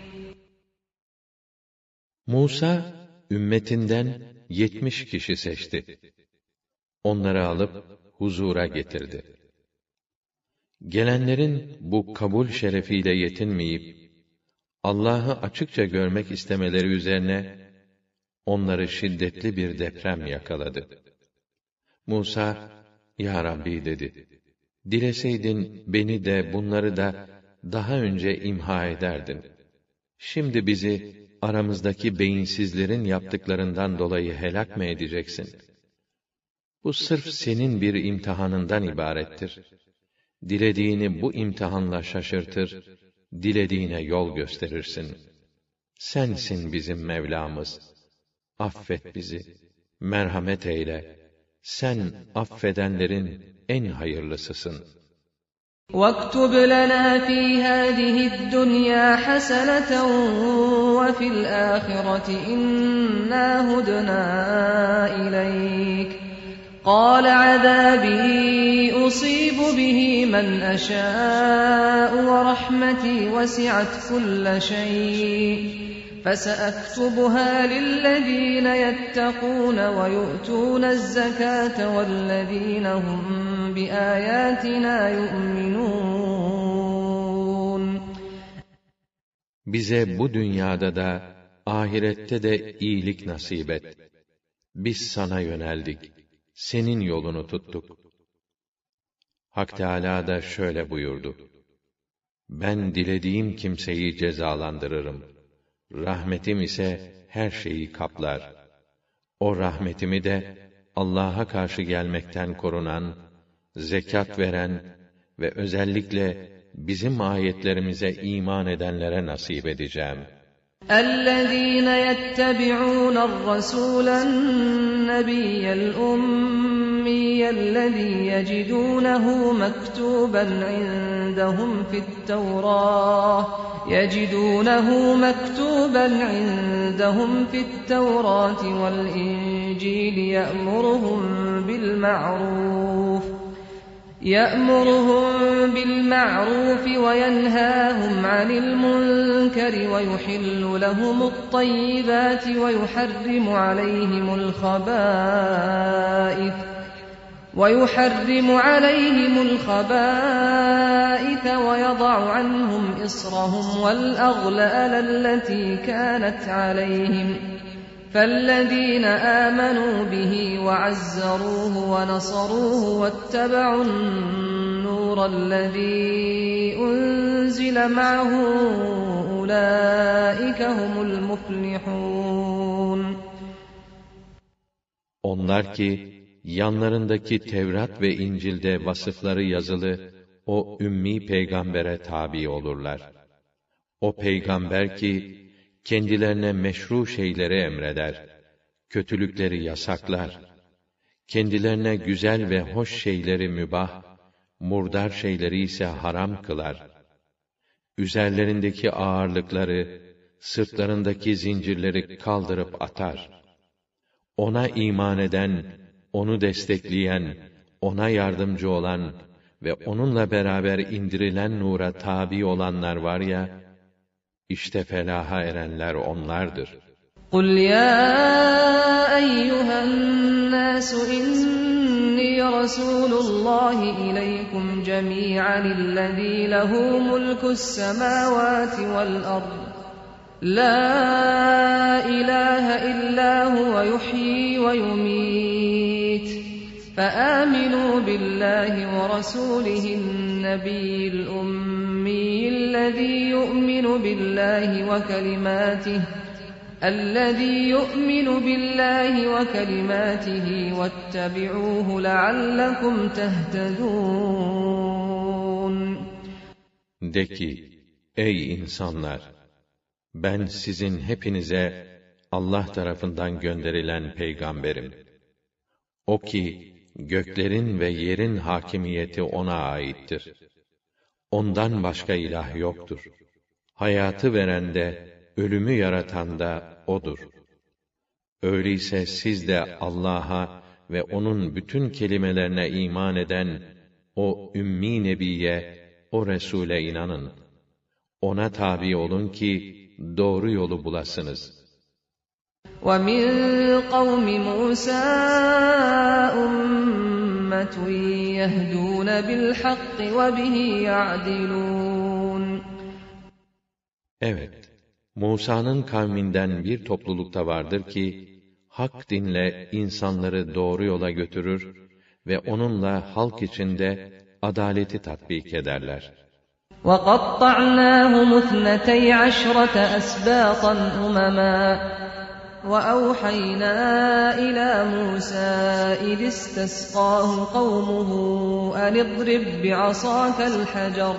Musa, ümmetinden 70 kişi seçti. Onları alıp huzura getirdi. Gelenlerin bu kabul şerefiyle yetinmeyip, Allah'ı açıkça görmek istemeleri üzerine, onları şiddetli bir deprem yakaladı. Musa, Ya Rabbi dedi, dileseydin beni de bunları da daha önce imha ederdin. Şimdi bizi aramızdaki beyinsizlerin yaptıklarından dolayı helak mı edeceksin? Bu sırf senin bir imtihanından ibarettir. Dilediğini bu imtihanla şaşırtır, dilediğine yol gösterirsin. Sensin bizim Mevlamız. Affet bizi, merhamet eyle. Sen affedenlerin en hayırlısısın. وَاكْتُبْ لَنَا فِي هَٰذِهِ الدُّنْيَا حَسَنَةً وَفِي الْآخِرَةِ إِنَّا هُدْنَا إِلَيْكَ قَالَ عَذَابِي أُصِيبُ بِهِ مَنْ أَشَاءُ وَرَحْمَتِي وَسِعَتْ كُلَّ شَيْءٍ فَسَأَكْتُبُهَا لِلَّذِينَ يَتَّقُونَ وَيُؤْتُونَ الزَّكَاةَ وَالَّذِينَ هُمْ بِآيَاتِنَا يُؤْمِنُونَ. Bize bu dünyada da, ahirette de iyilik nasip et. Biz sana yöneldik, senin yolunu tuttuk. Hak Teâlâ da şöyle buyurdu: Ben dilediğim kimseyi cezalandırırım. Rahmetim ise her şeyi kaplar. O rahmetimi de Allah'a karşı gelmekten korunan, zekat veren ve özellikle bizim ayetlerimize iman edenlere nasip edeceğim. اَلَّذ۪ينَ يَتَّبِعُونَ الرَّسُولَ النَّبِيَّ الْأُمِّيَّ الَّذ۪ي يَجِدُونَهُ مَكْتُوبًا عِندَهُمْ فِي التَّوْرَاةِ وَالْإِنْجِيلِ يَأْمُرُهُم بِالْمَعْرُوفِ وَيَنْهَاهُمْ عَنِ الْمُنكَرِ وَيُحِلُّ لَهُمُ الطَّيِّبَاتِ وَيُحَرِّمُ عَلَيْهِمُ الْخَبَائِثَ وَيَضَعُ عَنْهُمْ إِصْرَهُمْ وَالْأَغْلَالَ الَّتِي كَانَتْ عَلَيْهِمْ فَالَّذِينَ آمَنُوا بِهِ وَعَزَّرُوهُ وَنَصَرُوهُ وَاتَّبَعُوا النُّورَ الَّذِي أُنزِلَ مَعَهُ أُولَٰئِكَ هُمُ الْمُفْلِحُونَ. Onlar ki, yanlarındaki Tevrat ve İncil'de vasıfları yazılı o ümmi peygambere tabi olurlar. O peygamber ki, kendilerine meşru şeyleri emreder, kötülükleri yasaklar, kendilerine güzel ve hoş şeyleri mübah, murdar şeyleri ise haram kılar. Üzerlerindeki ağırlıkları, sırtlarındaki zincirleri kaldırıp atar. Ona iman eden, onu destekleyen, ona yardımcı olan ve onunla beraber indirilen nura tabi olanlar var ya, İşte felaha erenler onlardır. قُلْ يَا أَيُّهَا النَّاسُ إِنِّي رَسُولُ اللّٰهِ إِلَيْكُمْ جَمِيعًا الَّذ۪ي لَهُ مُلْكُ السَّمَاوَاتِ وَالْأَرْضِ لَا إِلَٰهَ إِلَّا هُوَ يُحْيِي وَيُمِيتُ فَآمِنُوا بِاللّٰهِ وَرَسُولِهِ النَّبِيِّ الْأُمِّيِّ الَّذ۪ي يُؤْمِنُ بِاللّٰهِ وَكَلِمَاتِهِ وَاتَّبِعُوهُ لَعَلَّكُمْ تَهْتَدُونَ. De ki, ey insanlar! Ben sizin hepinize Allah tarafından gönderilen peygamberim. O ki, göklerin ve yerin hakimiyeti ona aittir. Ondan başka ilah yoktur. Hayatı veren de, ölümü yaratan da O'dur. Öyleyse siz de Allah'a ve O'nun bütün kelimelerine iman eden o Ümmi Nebi'ye, o Resul'e inanın. Ona tabi olun ki, doğru yolu bulasınız. وَمِنْ قَوْمِ مُوسَى أُمَّةٌ يَهْدُونَ بِالْحَقِّ وَبِهِ يَعْدِلُونَ. Evet, Musa'nın kavminden bir toplulukta vardır ki, hak dinle insanları doğru yola götürür ve onunla halk içinde adaleti tatbik ederler. وَقَطَّعْنَاهُمُ اثْنَتَيْ عَشْرَةَ أَسْبَاطًا أُمَمًا وأوحينا إلى موسى إذ استسقاه قومه أن اضرب بعصاك الحجر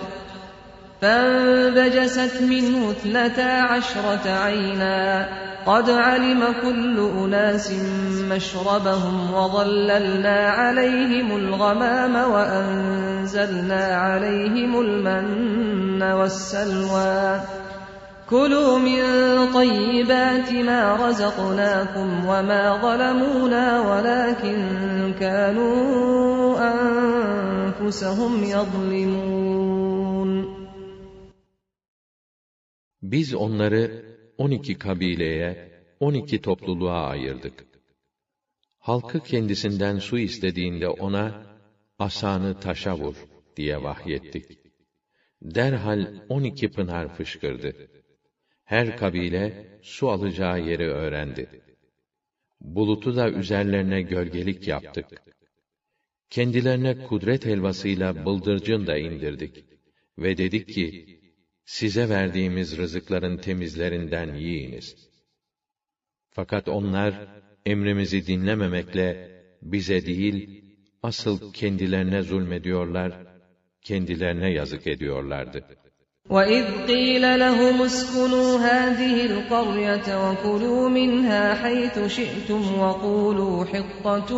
فانبجست منه 12 عينا قد علم كل أناس مشربهم وظللنا عليهم الغمام وأنزلنا عليهم المن والسلوى كلوا من طيبات ما رزقناكم وما ظلمونا ولكن كانوا أنفسهم يظلمون. Biz onları 12 kabileye, 12 topluluğa ayırdık. Halkı kendisinden su istediğinde ona, asanı taşa vur diye vahyettik. Derhal 12 pınar fışkırdı. Her kabile su alacağı yeri öğrendi. Bulutu da üzerlerine gölgelik yaptık. Kendilerine kudret helvasıyla bıldırcın da indirdik. Ve dedik ki, size verdiğimiz rızıkların temizlerinden yiyiniz. Fakat onlar, emrimizi dinlememekle, bize değil, asıl kendilerine zulmediyorlar, kendilerine yazık ediyorlardı. وَإِذْ قِيلَ لَهُمُ اسْكُنُوا هَٰذِهِ الْقَرْيَةَ وَكُلُوا مِنْهَا حَيْثُ شِئْتُمْ وَقُولُوا حِطَّةٌ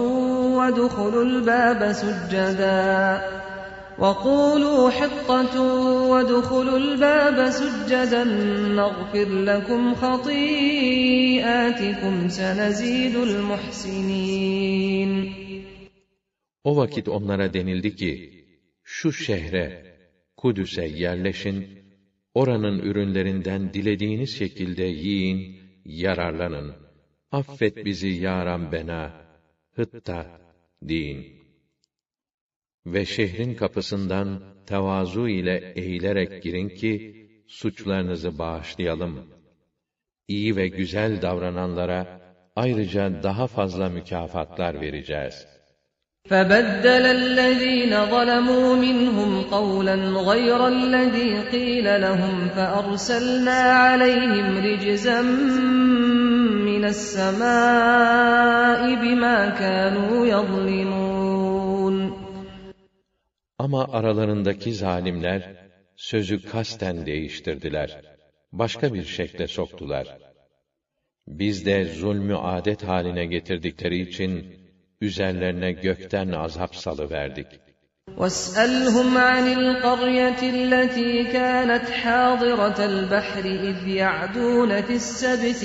وَادْخُلُوا الْبَابَ سُجَّدًا نَغْفِرْ لَكُمْ خَطِيئَاتِكُمْ سَنَزِيدُ الْمُحْسِنِينَ. O vakit onlara denildi ki, şu şehre, Kudüs'e yerleşin, oranın ürünlerinden dilediğiniz şekilde yiyin, yararlanın. Affet bizi ya Rabbena, Hıtta deyin. Ve şehrin kapısından tevazu ile eğilerek girin ki, suçlarınızı bağışlayalım. İyi ve güzel davrananlara, ayrıca daha fazla mükafatlar vereceğiz. فَبَدَّلَ الَّذ۪ينَ ظَلَمُوا مِنْهُمْ قَوْلًا غَيْرَ الَّذ۪ي قِيلَ لَهُمْ فَأَرْسَلْنَا عَلَيْهِمْ رِجْزًا مِنَ السَّمَاءِ بِمَا كَانُوا يَظْلِمُونَ. Ama aralarındaki zalimler, sözü kasten değiştirdiler. Başka bir şekle soktular. Biz de zulmü adet haline getirdikleri için, üzerlerine gökten azap salıverdik. وَاسْأَلْهُمْ عَنِ الْقَرْيَةِ الَّتِي كَانَتْ حَاضِرَةَ الْبَحْرِ إِذْ يَعْدُونَ فِي السَّبْتِ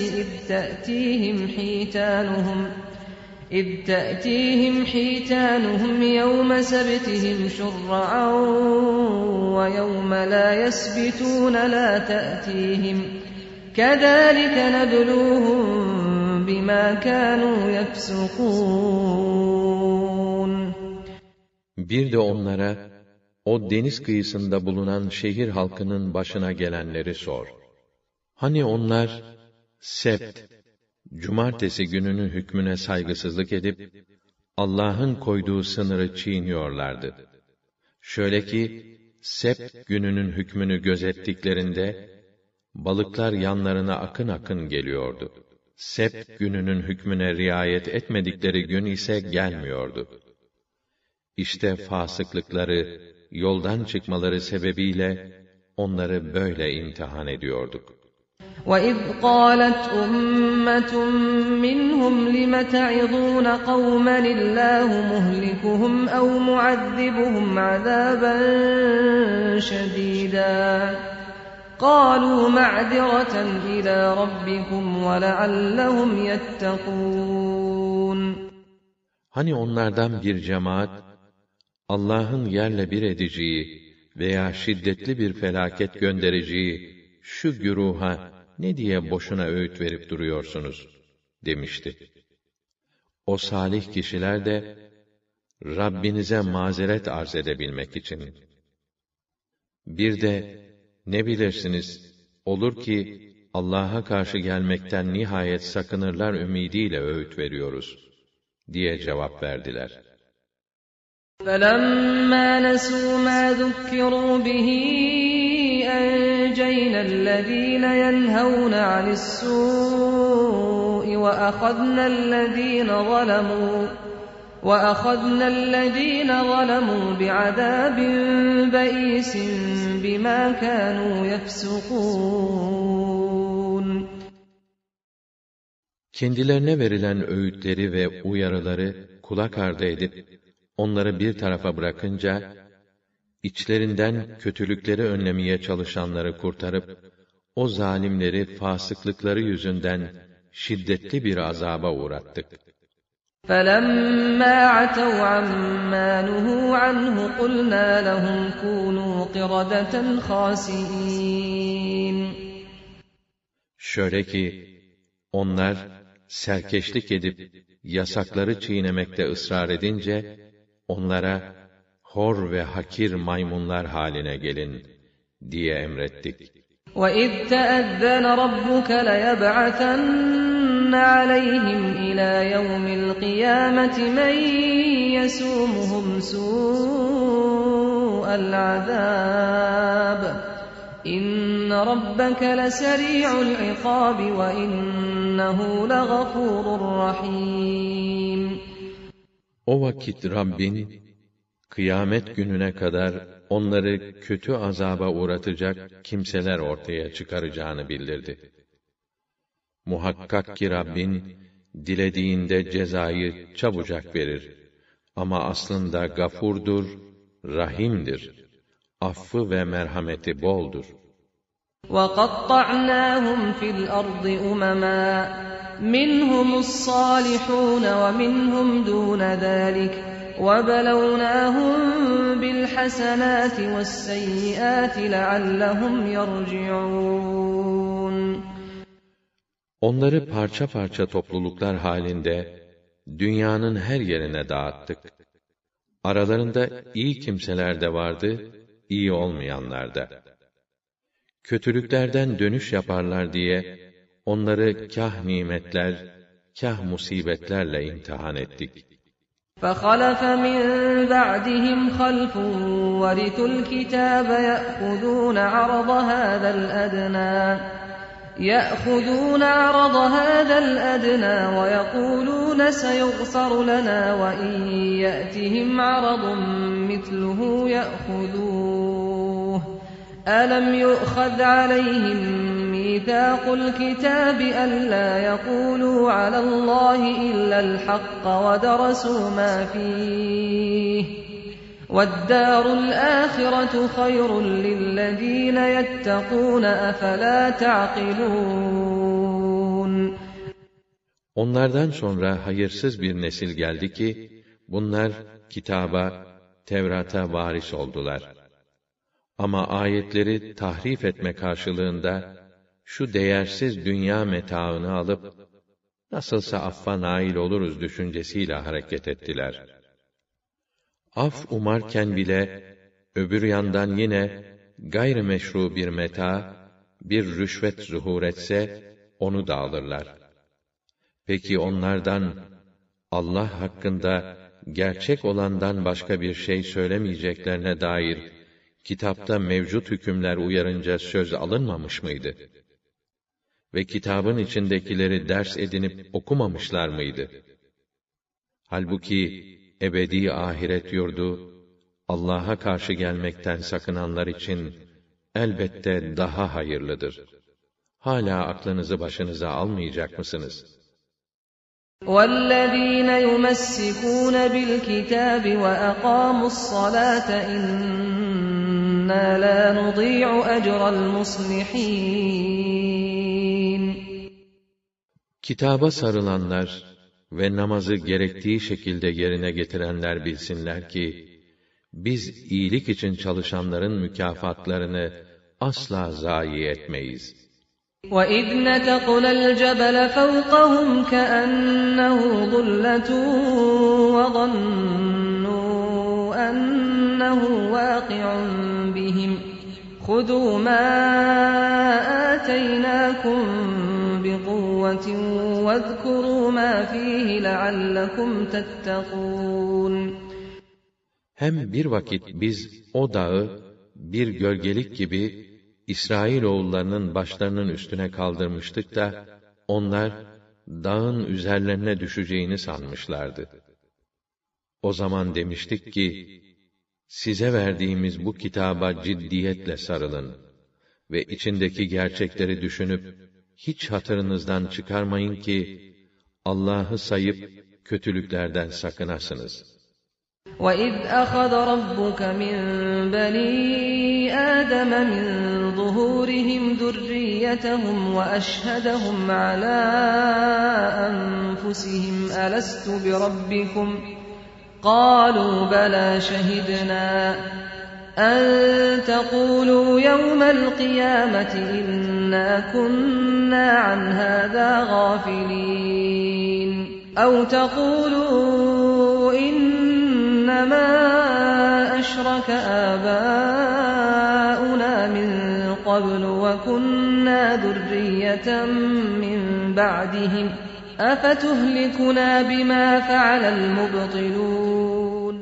إِذْ تَأْتِيهِمْ حِيتَانُهُمْ يَوْمَ سَبْتِهِمْ شُرَّعًا وَيَوْمَ لَا يَسْبِتُونَ لَا تَأْتِيهِمْ كَذَٰلِكَ نَبْلُوهُمْ بِمَا كَانُوا يَفْسُقُونَ. Bir de onlara, o deniz kıyısında bulunan şehir halkının başına gelenleri sor. Hani onlar, Sebt, cumartesi gününün hükmüne saygısızlık edip, Allah'ın koyduğu sınırı çiğniyorlardı. Şöyle ki, Sebt gününün hükmünü gözettiklerinde, balıklar yanlarına akın akın geliyordu. Sebt gününün hükmüne riayet etmedikleri gün ise gelmiyordu. İşte fasıklıkları, yoldan çıkmaları sebebiyle onları böyle imtihan ediyorduk. وَإِذْ قَالَتْ أُمَّةٌ مِّنْهُمْ لِمَ تَعِظُونَ قَوْمًا اللَّهُ مُهْلِكُهُمْ أَوْ مُعَذِّبُهُمْ عَذَابًا شَدِيدًا قَالُوا مَعْذِرَةً إِلَى رَبِّكُمْ وَلَعَلَّهُمْ يَتَّقُونَ. Hani onlardan bir cemaat, Allah'ın yerle bir edeceği veya şiddetli bir felaket göndereceği şu güruha ne diye boşuna öğüt verip duruyorsunuz demişti. O salih kişiler de Rabbinize mazeret arz edebilmek için. Bir de ne bilirsiniz, olur ki Allah'a karşı gelmekten nihayet sakınırlar ümidiyle öğüt veriyoruz diye cevap verdiler. فَلَمَّا نَسُوا مَا ذُكِّرُوا بِهِ أَنجَيْنَا الَّذ۪ينَ يَنْهَوْنَ عَنِ السُّوءِ وَأَخَذْنَا الَّذ۪ينَ ظَلَمُوا بِعَذَابٍ بَئِيسٍ بِمَا كَانُوا يَفْسُقُونَ. Kendilerine verilen öğütleri ve uyarıları kulak ardı edip, onları bir tarafa bırakınca, içlerinden kötülükleri önlemeye çalışanları kurtarıp, o zalimleri fasıklıkları yüzünden şiddetli bir azaba uğrattık. فَلَمَّا عَتَوْا عَمَّا نُهُوا عَنْهُ قُلْنَا لَهُمْ كُونُوا قِرَدَةً خَاسِئِينَ. Şöyle ki, onlar serkeşlik edip yasakları çiğnemekte ısrar edince, onlara hor ve hakir maymunlar haline gelin diye emrettik. وَإِذْ تَأَذَّنَ رَبُّكَ لَيَبْعَثَنَّ عَلَيْهِمْ إِلَى يَوْمِ الْقِيَامَةِ مَنْ يَسُومُهُمْ سُوءَ الْعَذَابِ إِنَّ رَبَّكَ لَسَرِيعُ الْعِقَابِ وَإِنَّهُ لَغَفُورٌ رَحِيمٌ. O vakit Rabbin, kıyamet gününe kadar onları kötü azaba uğratacak kimseler ortaya çıkaracağını bildirdi. Muhakkak ki Rabbin, dilediğinde cezayı çabucak verir. Ama aslında gafurdur, rahimdir. Affı ve merhameti boldur. وَقَطَّعْنَاهُمْ فِي الْأَرْضِ أُمَمًا مِنْهُمُ الصَّالِحُونَ وَمِنْهُمْ دُونَ ذَلِكَ وَبَلَوْنَاهُمْ بِالْحَسَنَاتِ وَالسَّيِّئَاتِ لَعَلَّهُمْ يَرْجِعُونَ. Onları parça parça topluluklar halinde dünyanın her yerine dağıttık. Aralarında iyi kimseler de vardı, iyi olmayanlar da. Kötülüklerden dönüş yaparlar diye onları kâh nimetler, kâh musibetlerle imtihan ettik. فَخَلَفَ مِنْ بَعْدِهِمْ خَلْفٌ وَرِثُوا الْكِتَابَ يَأْخُذُونَ عَرَضَ هَذَا الْأَدْنَى وَيَقُولُونَ سَيُغْفَرُ لَنَا وَإِنْ يَأْتِهِمْ عَرَضٌ مِثْلُهُ يَأْخُذُوهُ أَلَمْ يُؤْخَذْ عَلَيْهِمْ مِيثَاقُ الْكِتَابِ أَلَّا يَقُولُوا عَلَى اللَّهِ إِلَّا الْحَقَّ وَدَرَسُوا مَا فِيهِ وَالدَّارُ الْآخِرَةُ خَيْرٌ لِلَّذ۪ينَ يَتَّقُونَ أَفَلَا تَعْقِلُونَ. Onlardan sonra hayırsız bir nesil geldi ki, bunlar kitaba, Tevrat'a varis oldular. Ama ayetleri tahrif etme karşılığında, şu değersiz dünya metaını alıp, nasılsa affa nail oluruz düşüncesiyle hareket ettiler. Af umarken bile, öbür yandan yine, gayrimeşru bir meta, bir rüşvet zuhur etse, onu da alırlar. Peki onlardan, Allah hakkında, gerçek olandan başka bir şey söylemeyeceklerine dair, kitapta mevcut hükümler uyarınca söz alınmamış mıydı? Ve kitabın içindekileri ders edinip okumamışlar mıydı? Halbuki, ebedi ahiret yurdu, Allah'a karşı gelmekten sakınanlar için, elbette daha hayırlıdır. Hala aklınızı başınıza almayacak mısınız? وَالَّذ۪ينَ يُمَسِّكُونَ بِالْكِتَابِ وَأَقَامُوا الصَّلَاةَ إِنَّا لَا نُضِيعُ أَجْرَ الْمُصْلِحِينَ. Kitaba sarılanlar ve namazı gerektiği şekilde yerine getirenler bilsinler ki, biz iyilik için çalışanların mükafatlarını asla zayi etmeyiz. وَإِذْ نَتَقْنَا الْجَبَلَ فَوْقَهُمْ كَأَنَّهُ ظُلَّةٌ وَظَنُّوا أَنَّهُ وَاقِعٌ بِهِمْ خُذُوا مَا آتَيْنَاكُمْ بِقُوَّةٍ وَاذْكُرُوا مَا فِيهِ لَعَلَّكُمْ تَتَّقُونَ. Hem bir vakit biz o dağı bir gölgelik gibi İsrailoğullarının başlarının üstüne kaldırmıştık da onlar dağın üzerlerine düşeceğini sanmışlardı. O zaman demiştik ki, size verdiğimiz bu kitaba ciddiyetle sarılın ve içindeki gerçekleri düşünüp, hiç hatırınızdan çıkarmayın ki, Allah'ı sayıp, kötülüklerden sakınasınız. وَإِذْ أَخَذَ رَبُّكَ مِنْ بَنِي آدَمَ مِنْ ظُهُورِهِمْ ذُرِّيَّتَهُمْ وَأَشْهَدَهُمْ عَلَى أَنْفُسِهِمْ أَلَسْتُ بِرَبِّكُمْ قَالُوا بَلَى شَهِدْنَا أَنْ تَقُولُوا يَوْمَ الْقِيَامَةِ إِنَّا كُنَّا عَنْ هَذَا غَافِلِينَ أَوْ تَقُولُوا إِنَّمَا أَشْرَكَ آبَاؤُنَا مِنْ قَبْلُ وَكُنَّا ذُرِّيَّةً مِنْ بَعْدِهِمْ أَفَتُهْلِكُنَا بِمَا فَعَلَ الْمُبْطِلُونَ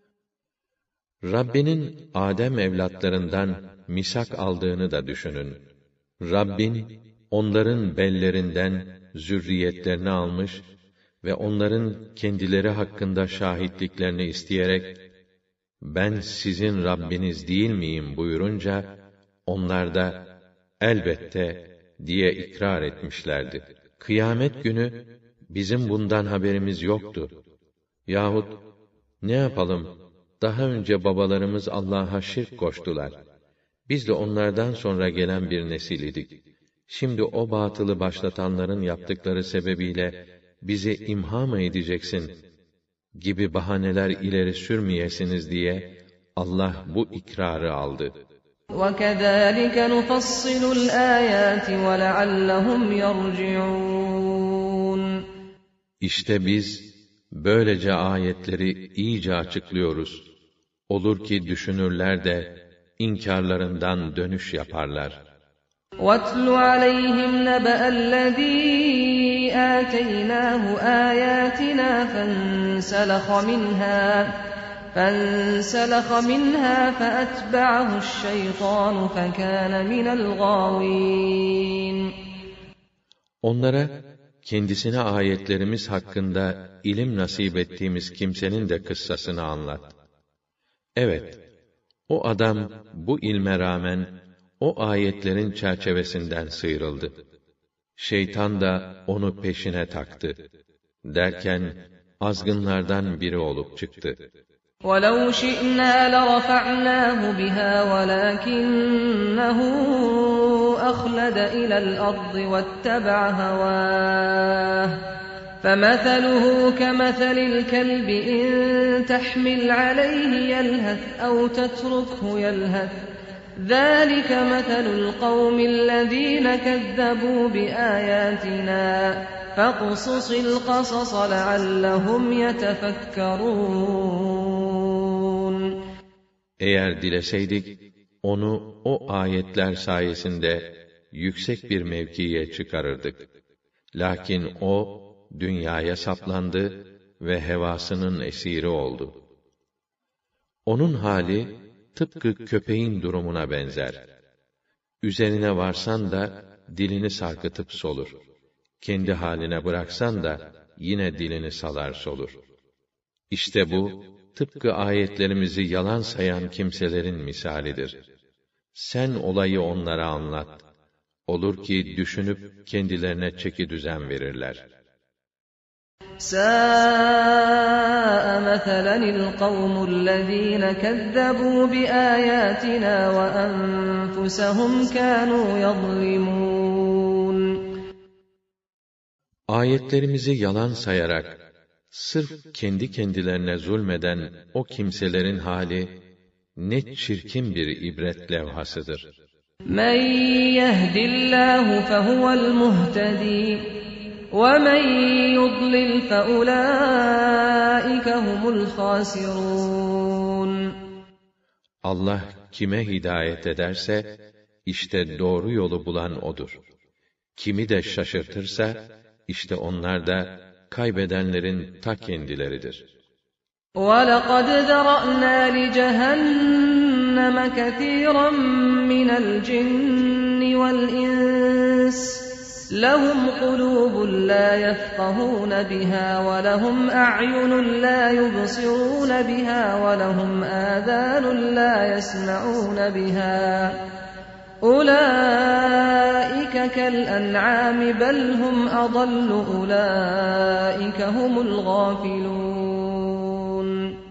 Rabbinin Adem evlatlarından misak aldığını da düşünün. Rabbin, onların bellerinden zürriyetlerini almış ve onların kendileri hakkında şahitliklerini isteyerek, ben sizin Rabbiniz değil miyim buyurunca, onlar da, elbette diye ikrar etmişlerdi. Kıyamet günü, bizim bundan haberimiz yoktu. Yahut, ne yapalım, daha önce babalarımız Allah'a şirk koştular. Biz de onlardan sonra gelen bir nesil idik. Şimdi o batılı başlatanların yaptıkları sebebiyle bizi imha mı edeceksin gibi bahaneler ileri sürmeyesiniz diye Allah bu ikrarı aldı. وَكَذَٰلِكَ نُفَصِّلُ الْآيَاتِ وَلَعَلَّهُمْ يَرْجِعُونَ İşte biz böylece ayetleri iyice açıklıyoruz. Olur ki düşünürler de inkarlarından dönüş yaparlar. وَاتْلُ عَلَيْهِمْ نَبَأَ الَّذِي آتَيْنَاهُ آيَاتِنَا فَانسَلَخَ مِنْهَا فَأَتْبَعَهُ الشَّيْطَانُ فَكَانَ مِنَ الْغَاوِينَ Onlara kendisine ayetlerimiz hakkında ilim nasip ettiğimiz kimsenin de kıssasını anlat. Evet, o adam bu ilme rağmen o ayetlerin çerçevesinden sıyrıldı. Şeytan da onu peşine taktı. Derken azgınlardan biri olup çıktı. وَلَوْ شِئْنَا لَرَفَعْنَاهُ بِهَا وَلَكِنَّهُ أَخْلَدَ إِلَى الْأَرْضِ وَاتَّبَعَ هَوَاهُ فَمَثَلُهُ كَمَثَلِ الْكَلْبِ إِنْ تَحْمِلْ عَلَيْهِ يَلْهَثْ أَوْ تَتْرُكْهُ يَلْهَث ذَلِكَ مَثَلُ الْقَوْمِ الَّذِينَ كَذَّبُوا بِآيَاتِنَا فَاقْصُصِ الْقَصَصَ لَعَلَّهُمْ يَتَفَكَّرُونَ Eğer dileseydik, onu o ayetler sayesinde yüksek bir mevkiye çıkarırdık. Lakin o, dünyaya saplandı ve hevasının esiri oldu. Onun hali, tıpkı köpeğin durumuna benzer. Üzerine varsan da, dilini sarkıtıp solur. Kendi haline bıraksan da, yine dilini salar solur. İşte bu, tıpkı ayetlerimizi yalan sayan kimselerin misalidir. Sen olayı onlara anlat. Olur ki düşünüp kendilerine çekidüzen verirler. سَاءَ مَثَلًا الْقَوْمُ الَّذِينَ كَذَّبُوا بِآيَاتِنَا وَأَنفُسَهُمْ كَانُوا يَظْلِمُونَ Ayetlerimizi yalan sayarak, sırf kendi kendilerine zulmeden o kimselerin hali, ne çirkin bir ibret levhasıdır. مَنْ يَهْدِ اللّٰهُ فَهُوَ الْمُهْتَدِي وَمَنْ يُضْلِلْ فَأُولَٰئِكَ هُمُ الْخَاسِرُونَ Allah kime hidayet ederse, işte doğru yolu bulan odur. Kimi de şaşırtırsa, işte onlar da kaybedenlerin ta kendileridir. وَلَقَدْ ذَرَأْنَا لِجَهَنَّمَ كَثِيرًا مِنَ الْجِنِّ وَالْإِنسِ لَهُمْ قُلُوبٌ لَا يَفْقَهُونَ بِهَا وَلَهُمْ أَعْيُنٌ لَا يُبْصِرُونَ بِهَا وَلَهُمْ آذَانٌ لَا يَسْمَعُونَ بِهَا أُولَٰئِكَ كَالْأَنْعَامِ بَلْ هُمْ أَضَلُّ أُولَٰئِكَ هُمُ الْغَافِلُونَ.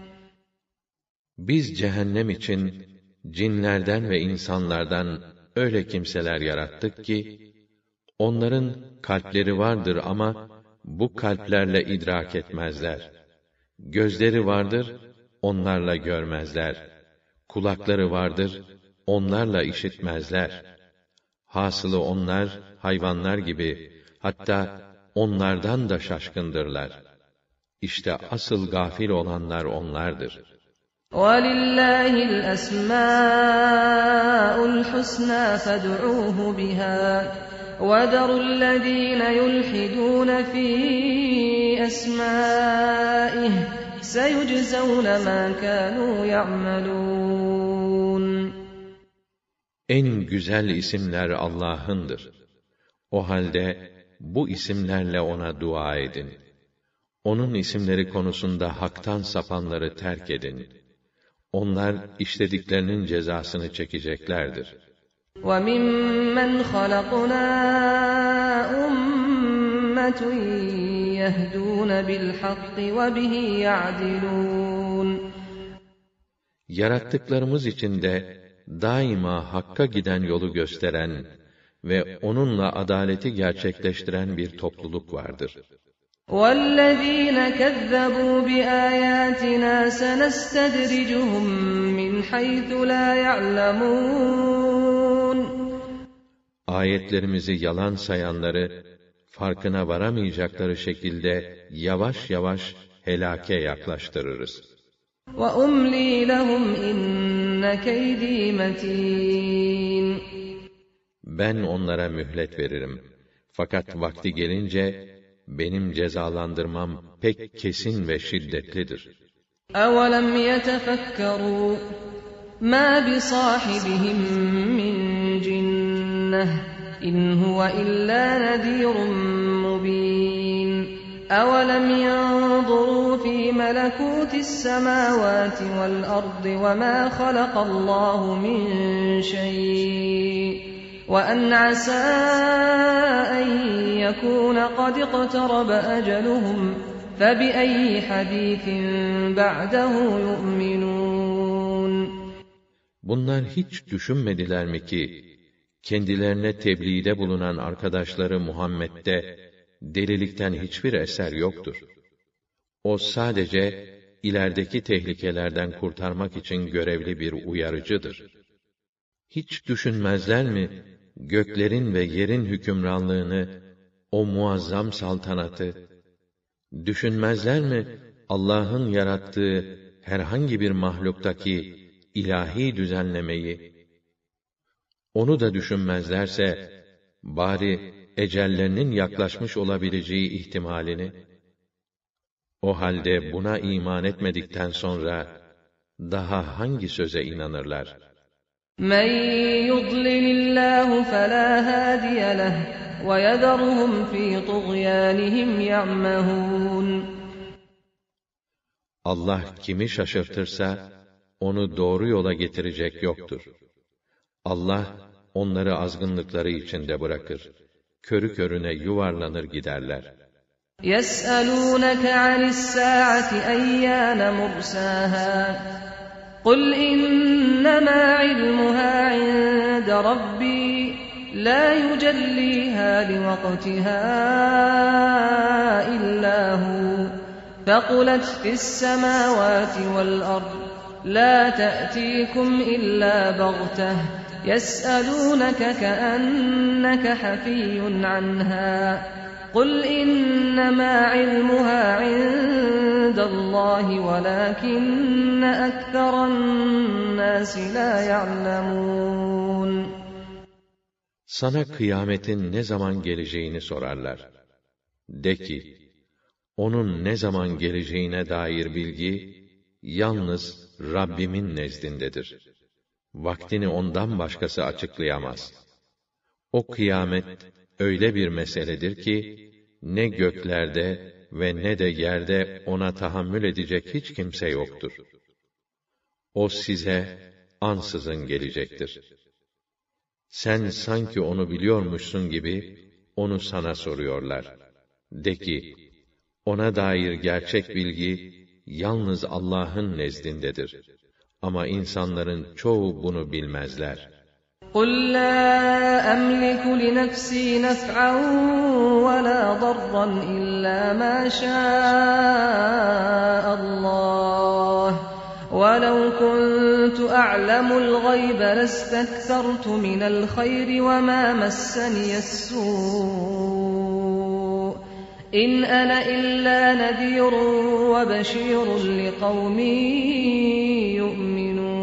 Biz cehennem için cinlerden ve insanlardan öyle kimseler yarattık ki, onların kalpleri vardır ama bu kalplerle idrak etmezler. Gözleri vardır, onlarla görmezler. Kulakları vardır, onlarla işitmezler. Hasılı onlar, hayvanlar gibi, hatta onlardan da şaşkındırlar. İşte asıl gafil olanlar onlardır. وَلِلَّهِ الْأَسْمَاءُ الْحُسْنَى فَادْعُوهُ بِهَا وَذَرُوا الَّذِينَ يُلْحِدُونَ فِي أَسْمَائِهِ سَيُجْزَوْنَ مَا كَانُوا يَعْمَلُونَ. En güzel isimler Allah'ındır. O halde bu isimlerle ona dua edin. Onun isimleri konusunda haktan sapanları terk edin. Onlar işlediklerinin cezasını çekeceklerdir. وَمِمَّنْ خَلَقْنَا أُمَّةٌ يَهْدُونَ بِالْحَقِّ وَبِهِ يَعْدِلُونَ. Yarattıklarımız içinde daima hakka giden yolu gösteren ve onunla adaleti gerçekleştiren bir topluluk vardır. وَالَّذِينَ كَذَّبُوا بِآيَاتِنَا سَنَسْتَدْرِجُهُمْ مِنْ حَيْثُ لَا يَعْلَمُونَ. Ayetlerimizi yalan sayanları, farkına varamayacakları şekilde yavaş yavaş helake yaklaştırırız. وَأُمْلِي لَهُمْ إِنَّ كَيْدِي مَتِينٌ. Ben onlara mühlet veririm. Fakat vakti gelince, benim cezalandırmam pek kesin ve şiddetlidir. أَوَلَمْ يَتَفَكَّرُوا مَا بِصَاحِبِهِم مِّن جِنَّةٍ إِنْ هُوَ إِلَّا نَذِيرٌ مُّبِينٌ أَوَلَمْ يَنظُرُوا فِي مَلَكُوتِ السَّمَاوَاتِ وَالْأَرْضِ وَمَا خَلَقَ اللَّهُ مِن شَيْءٍ وَأَنْ عَسَىٰ أَن يَكُونَ قَدِ اقْتَرَبَ أَجَلُهُمْ فَبِأَيِّ حَدِيثٍ بَعْدَهُ يُؤْمِنُونَ. Bunlar hiç düşünmediler mi ki, kendilerine tebliğde bulunan arkadaşları Muhammed'de, delilikten hiçbir eser yoktur. O sadece, ilerideki tehlikelerden kurtarmak için görevli bir uyarıcıdır. Hiç düşünmezler mi, göklerin ve yerin hükümranlığını, o muazzam saltanatı? Düşünmezler mi, Allah'ın yarattığı herhangi bir mahluktaki ilahi düzenlemeyi? Onu da düşünmezlerse, bari ecellerinin yaklaşmış olabileceği ihtimalini? O halde buna iman etmedikten sonra, daha hangi söze inanırlar? مَنْ يُضْلِلِ اللّٰهُ فَلَا هَادِيَ لَهُ وَيَذَرُهُمْ فِي طُغْيَانِهِمْ يَعْمَهُونَ. Allah kimi şaşırtırsa, onu doğru yola getirecek yoktur. Allah, onları azgınlıkları içinde bırakır. Körü körüne yuvarlanır giderler. يَسْأَلُونَكَ عَنِ السَّاعَةِ أَيَّانَ مُرْسَاهَا قُلْ إِنَّمَا عِلْمُهَا عِندَ رَبِّي لَا يُجَلِّيهَا لِوَقْتِهَا إِلَّا هُوَ ثَقُلَتْ فِي السَّمَاوَاتِ وَالْأَرْضِ لَا تَأْتِيكُمْ إِلَّا بَغْتَةً يَسْأَلُونَكَ كَأَنَّكَ حَفِيٌّ عَنْهَا قُلْ إِنَّمَا عِلْمُهَا عِندَ اللّٰهِ وَلَٰكِنَّ أَكْثَرَ النَّاسِ لَا يَعْلَمُونَ. Sana kıyametin ne zaman geleceğini sorarlar. De ki, onun ne zaman geleceğine dair bilgi, yalnız Rabbimin nezdindedir. Vaktini ondan başkası açıklayamaz. O kıyamet öyle bir meseledir ki, ne göklerde ve ne de yerde ona tahammül edecek hiç kimse yoktur. O size ansızın gelecektir. Sen sanki onu biliyormuşsun gibi, onu sana soruyorlar. De ki, ona dair gerçek bilgi, yalnız Allah'ın nezdindedir. Ama insanların çoğu bunu bilmezler. قُلْ لَا أَمْلِكُ لِنَفْسِي نَفْعًا وَلَا ضَرًّا إِلَّا مَا شَاءَ اللَّهُ وَلَوْ كُنْتُ أَعْلَمُ الْغَيْبَ لَاسْتَكْثَرْتُ مِنَ الْخَيْرِ وَمَا مَسَّنِيَ السُّوءُ إِنْ أَنَا إِلَّا نَذِيرٌ وَبَشِيرٌ لِقَوْمٍ يُؤْمِنُونَ.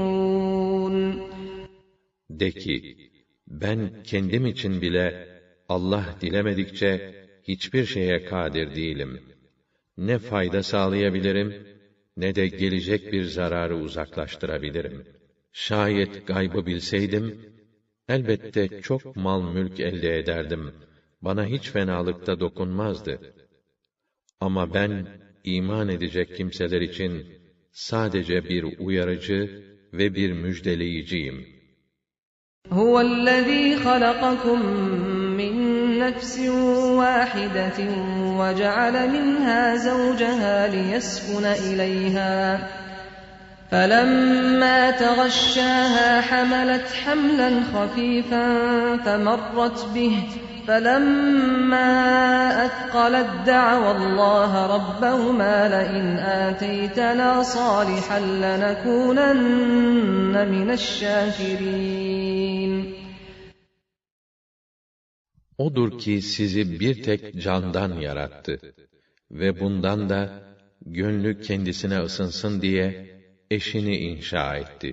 De ki, ben kendim için bile Allah dilemedikçe hiçbir şeye kadir değilim. Ne fayda sağlayabilirim, ne de gelecek bir zararı uzaklaştırabilirim. Şayet gaybı bilseydim, elbette çok mal mülk elde ederdim. Bana hiç fenalıkta dokunmazdı. Ama ben, iman edecek kimseler için sadece bir uyarıcı ve bir müjdeleyiciyim. هُوَ الَّذ۪ي خَلَقَكُم مِّن نَّفْسٍ وَاحِدَةٍ وَجَعَلَ مِنْهَا زَوْجَهَا لِيَسْكُنَ إِلَيْهَا فَلَمَّا تَغَشَّاهَا حَمَلَتْ حَمْلًا خَفِيفًا فَمَرَّتْ بِهِ فَلَمَّا أَثْقَلَتْ دَعَوَا اللَّهَ رَبَّهُمَا لَئِنْ آتَيْتَنَا صَالِحًا لَّنَكُونَنَّ مِنَ الشَّاكِرِينَ. O'dur ki sizi bir tek candan yarattı ve bundan da gönlü kendisine ısınsın diye eşini inşa etti.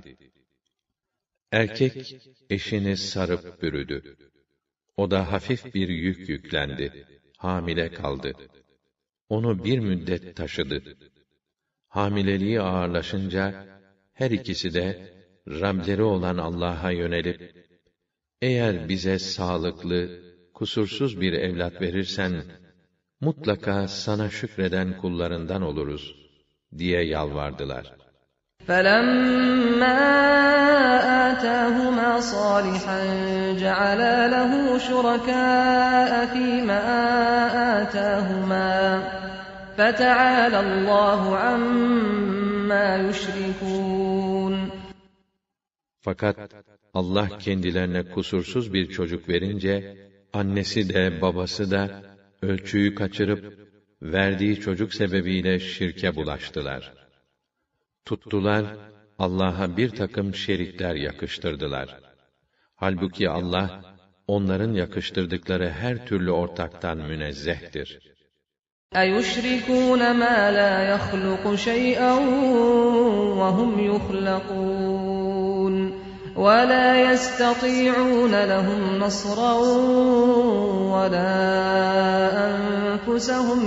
Erkek eşini sarıp bürüdü. O da hafif bir yük yüklendi, hamile kaldı. Onu bir müddet taşıdı. Hamileliği ağırlaşınca her ikisi de Rableri olan Allah'a yönelip, eğer bize sağlıklı, kusursuz bir evlat verirsen, mutlaka sana şükreden kullarından oluruz, diye yalvardılar. فَلَمَّا آتَاهُمَا صَالِحًا جَعَلَا لَهُ شُرَكَاءَ فِيمَا آتَاهُمَا فَتَعَالَى اللّٰهُ عَمَّا يُشْرِكُونَ. Fakat Allah kendilerine kusursuz bir çocuk verince, annesi de babası da ölçüyü kaçırıp, verdiği çocuk sebebiyle şirke bulaştılar. Tuttular, Allah'a bir takım şerikler yakıştırdılar. Halbuki Allah, onların yakıştırdıkları her türlü ortaktan münezzehtir. اَيُشْرِكُونَ مَا لَا يَخْلُقُ شَيْئًا وَهُمْ يُخْلَقُونَ وَلَا يَسْتَطِيعُونَ لَهُمْ نَصْرًا وَلَا أَنفُسَهُمْ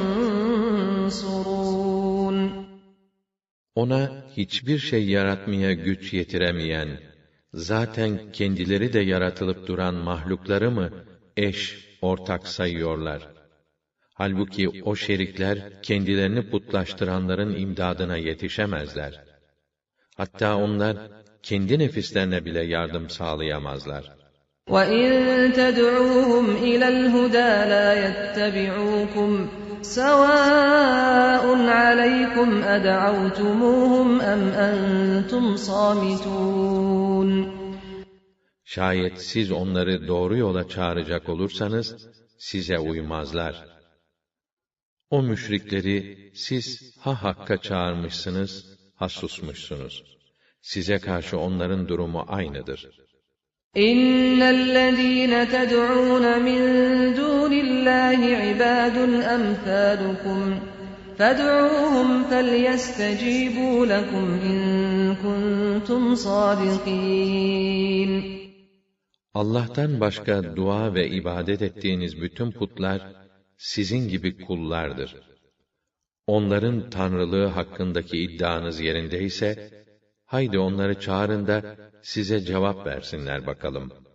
يَنصُرُونَ. Ona hiçbir şey yaratmaya güç yetiremeyen, zaten kendileri de yaratılıp duran mahlukları mı eş, ortak sayıyorlar? Halbuki o şerikler, kendilerini putlaştıranların imdadına yetişemezler. Hatta onlar, kendi nefislerine bile yardım sağlayamazlar. وَاِنْ تَدْعُوهُمْ اِلَى الْهُدَى لَا يَتَّبِعُوكُمْ سَوَاءٌ عَلَيْكُمْ أَدَعَوْتُمُوهُمْ اَمْ أَنْتُمْ صَامِتُونَ. Şayet siz onları doğru yola çağıracak olursanız, size uymazlar. O müşrikleri siz ha hakka çağırmışsınız, ha susmuşsunuz. Size karşı onların durumu aynıdır. İnnellezîne ted'ûne min dûnillâhi ibâdun emsâlukum fed'ûhum felyestecîbû lekum in kuntum sâdikîn. Allah'tan başka dua ve ibadet ettiğiniz bütün putlar sizin gibi kullardır. Onların tanrılığı hakkındaki iddianız yerindeyse, haydi onları çağırın da size cevap versinler bakalım.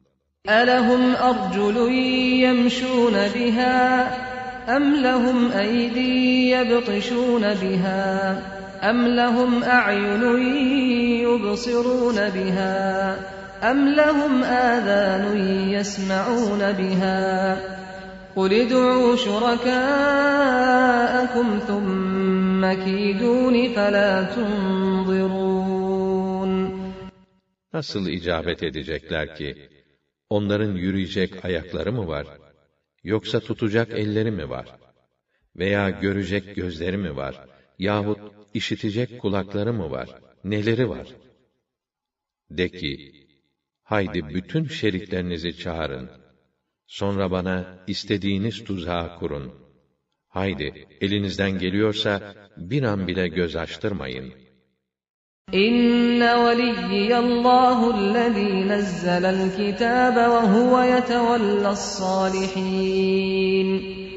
أَلَهُمْ أَرْجُلٌ يَمْشُونَ بِهَا أَمْ لَهُمْ أَيْدٍ يَبْطِشُونَ بِهَا أَمْ لَهُمْ أَعْيُنٌ يُبْصِرُونَ بِهَا أَمْ لَهُمْ آذَانٌ يَسْمَعُونَ بِهَا قُلِ ادْعُوا شُرَكَاءَكُمْ ثُمَّ كِيدُونِ فَلَا تُنظِرُونَ. Nasıl icabet edecekler ki, onların yürüyecek ayakları mı var? Yoksa tutacak elleri mi var? Veya görecek gözleri mi var? Yahut işitecek kulakları mı var? Neleri var? De ki, haydi bütün şeriklerinizi çağırın. Sonra bana istediğiniz tuzağı kurun. Haydi, elinizden geliyorsa bir an bile göz açtırmayın. İnne veliyyiyallâhu'llezî nezzelel kitâbe ve huve yetevellâ's-sâlihîn.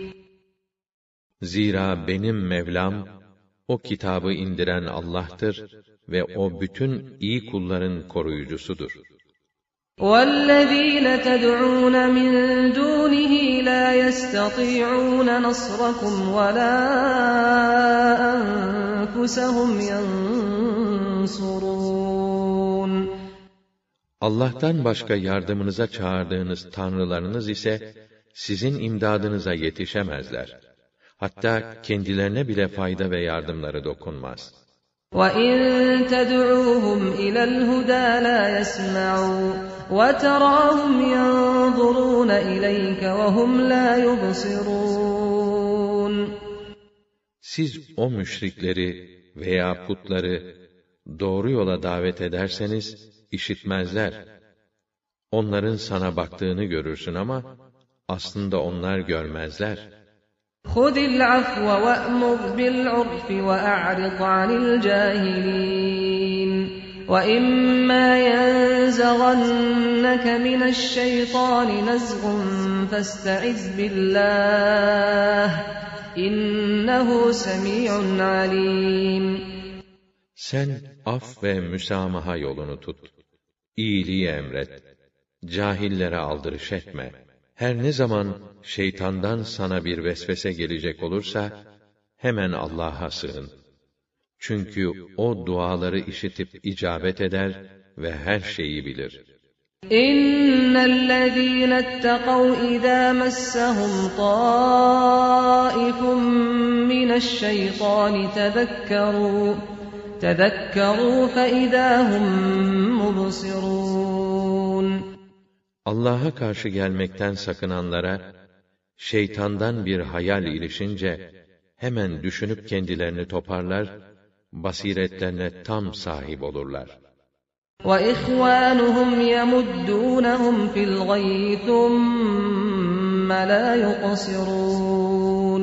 Zira benim Mevlam, o kitabı indiren Allah'tır ve o bütün iyi kulların koruyucusudur. وَالَّذ۪ينَ تَدْعُونَ مِنْ دُونِهِ لَا يَسْتَطِيعُونَ نَصْرَكُمْ وَلَا أَنْفُسَهُمْ يَنْصُرُونَ. Allah'tan başka yardımınıza çağırdığınız tanrılarınız ise sizin imdadınıza yetişemezler. Hatta kendilerine bile fayda ve yardımları dokunmaz. وَإِنْ تَدْعُوهُمْ إِلَى الْهُدَى لَا يَسْمَعُوا وَتَرَاهُمْ يَنْظُرُونَ إِلَيْكَ وَهُمْ لَا يُبْصِرُونَ. Siz o müşrikleri veya putları doğru yola davet ederseniz işitmezler. Onların sana baktığını görürsün ama aslında onlar görmezler. خُذِ الْعَفْوَ وَأْمُرْ بِالْعُرْفِ وَأَعْرِضْ عَنِ الْجَاهِلِينَ وَإِمَّا يَنزَغَنَّكَ مِنَ الشَّيْطَانِ نَزْغٌ فَاسْتَعِذْ بِاللَّهِ إِنَّهُ سَمِيعٌ عَلِيمٌ. Sen af ve müsamaha yolunu tut. İyiliği emret. Cahillere aldırış etme. Her ne zaman şeytandan sana bir vesvese gelecek olursa, hemen Allah'a sığın. Çünkü o duaları işitip icabet eder ve her şeyi bilir. İnnellezîne etteqav izâ messehum tâifun mineşşeytâni tezekkerû feizâ hum mubsirûn. Allah'a karşı gelmekten sakınanlara, şeytandan bir hayal ilişince, hemen düşünüp kendilerini toparlar, basiretlerine tam sahip olurlar. وَإِخْوَانُهُمْ يَمُدُّونَهُمْ فِي الْغَيِّ ثُمَّ لَا يُقْصِرُونَ.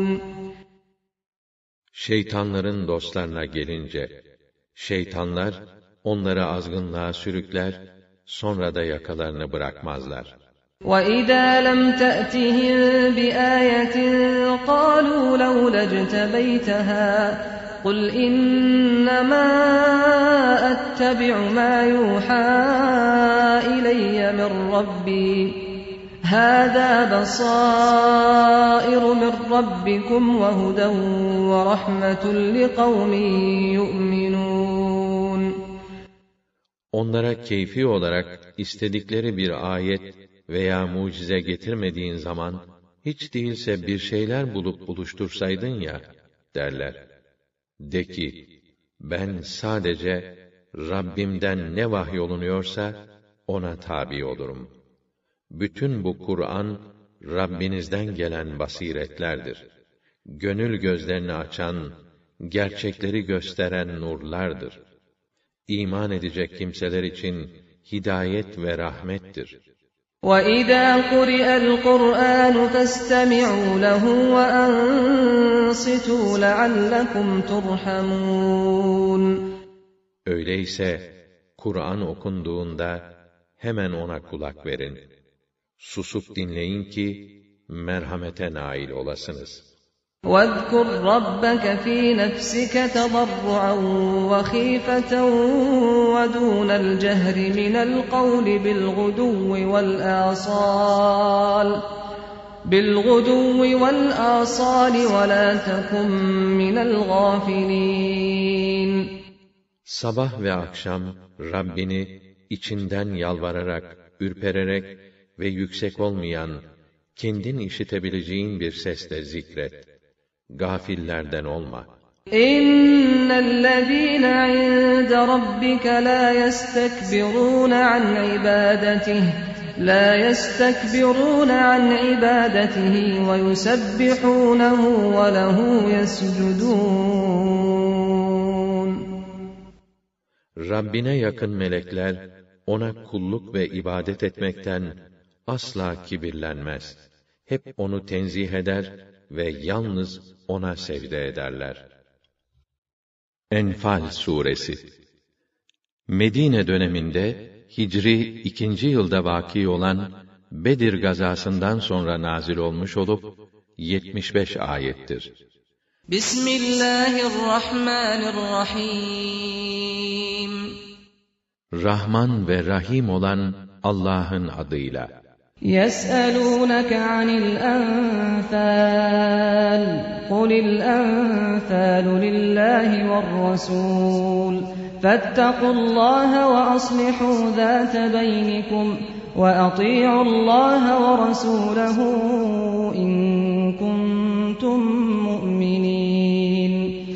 Şeytanların dostlarına gelince, şeytanlar onları azgınlığa sürükler, sonra da yakalarını bırakmazlar. وَإِذَا لَمْ تَأْتِهِمْ بِآيَةٍ قَالُوا لَوْلَا اجْتَبَيْتَهَا قُلْ إِنَّمَا أَتَّبِعُ مَا يُوحَى إِلَيَّ مِنْ رَبِّي هَذَا بَصَائِرُ مِنْ رَبِّكُمْ وَهُدًى وَرَحْمَةٌ لِقَوْمٍ يُؤْمِنُونَ. Onlara keyfi olarak istedikleri bir ayet veya mucize getirmediğin zaman, hiç değilse bir şeyler bulup buluştursaydın ya, derler. De ki, ben sadece Rabbimden ne vahyolunuyorsa, ona tabi olurum. Bütün bu Kur'an, Rabbinizden gelen basiretlerdir. Gönül gözlerini açan, gerçekleri gösteren nurlardır. İman edecek kimseler için hidayet ve rahmettir. وَإِذَا قُرِئَ الْقُرْآنُ فَاسْتَمِعُوا لَهُ وَأَنصِتُوا لَعَلَّكُمْ تُرْحَمُونَ. Öyleyse Kur'an okunduğunda hemen ona kulak verin. Susup dinleyin ki merhamete nail olasınız. وَاذْكُرْ رَبَّكَ فِي نَفْسِكَ تَضَرُّعًا وَخِيفَةً وَدُونَ الْجَهْرِ مِنَ الْقَوْلِ بِالْغُدُوِّ وَالْآصَالِ وَلَا تَكُنْ مِنَ الْغَافِلِينَ Sabah ve akşam Rabbini içinden yalvararak, ürpererek ve yüksek olmayan, kendin işitebileceğin bir sesle zikret. Gafillerden olma. İnnellezîne 'inde rabbike lâ yestekbirûne an ibâdetihi ve yusebbihûnehu ve lehu yescudûn. Rabbine yakın melekler, ona kulluk ve ibadet etmekten asla kibirlenmez. Hep onu tenzih eder ve yalnız ona secde ederler. Enfal Suresi Medine döneminde, Hicri 2. yılda vâkî olan Bedir gazasından sonra nazil olmuş olup, 75 ayettir. Bismillahirrahmanirrahim. Rahman ve Rahim olan Allah'ın adıyla. يَسْأَلُونَكَ عَنِ الْأَنْفَالِ قُلِ الْأَنْفَالُ لِلَّهِ وَالرَّسُولِ فَاتَّقُوا اللَّهَ وَأَصْلِحُوا ذَاتَ بَيْنِكُمْ وَأَطِيعُوا اللَّهَ وَرَسُولَهُ إِن كُنتُم مُّؤْمِنِينَ.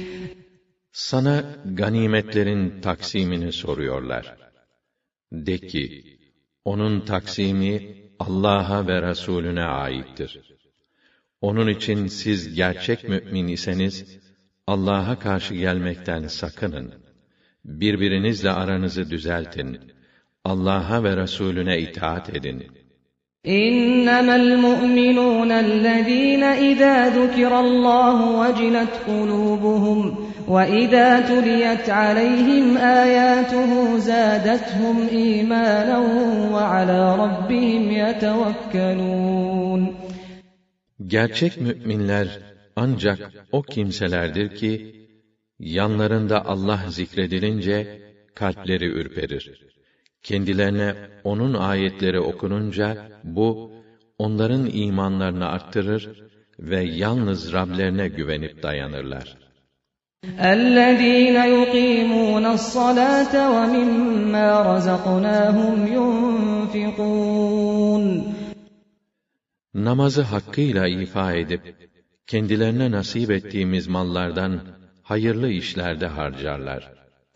Sana ganimetlerin taksimini soruyorlar. De ki, onun taksimi Allah'a ve Resulüne aittir. Onun için siz gerçek mümin iseniz, Allah'a karşı gelmekten sakının. Birbirinizle aranızı düzeltin. Allah'a ve Resulüne itaat edin. İnnemel mu'minûnellezîne izâ zukirallâhu vecilet kulûbuhum ve izâ tuliyet aleyhim âyâtuhu zâdethum îmânen ve alâ rabbihim yetevekkelûn. Gerçek müminler ancak o kimselerdir ki, yanlarında Allah zikredilince kalpleri ürperir. Kendilerine onun ayetleri okununca bu onların imanlarını arttırır ve yalnız Rablerine güvenip dayanırlar. اَلَّذ۪ينَ يُقِيمُونَ الصَّلَاةَ وَمِمَّا رَزَقْنَاهُمْ يُنْفِقُونَ. Namazı hakkıyla ifa edip, kendilerine nasip ettiğimiz mallardan hayırlı işlerde harcarlar.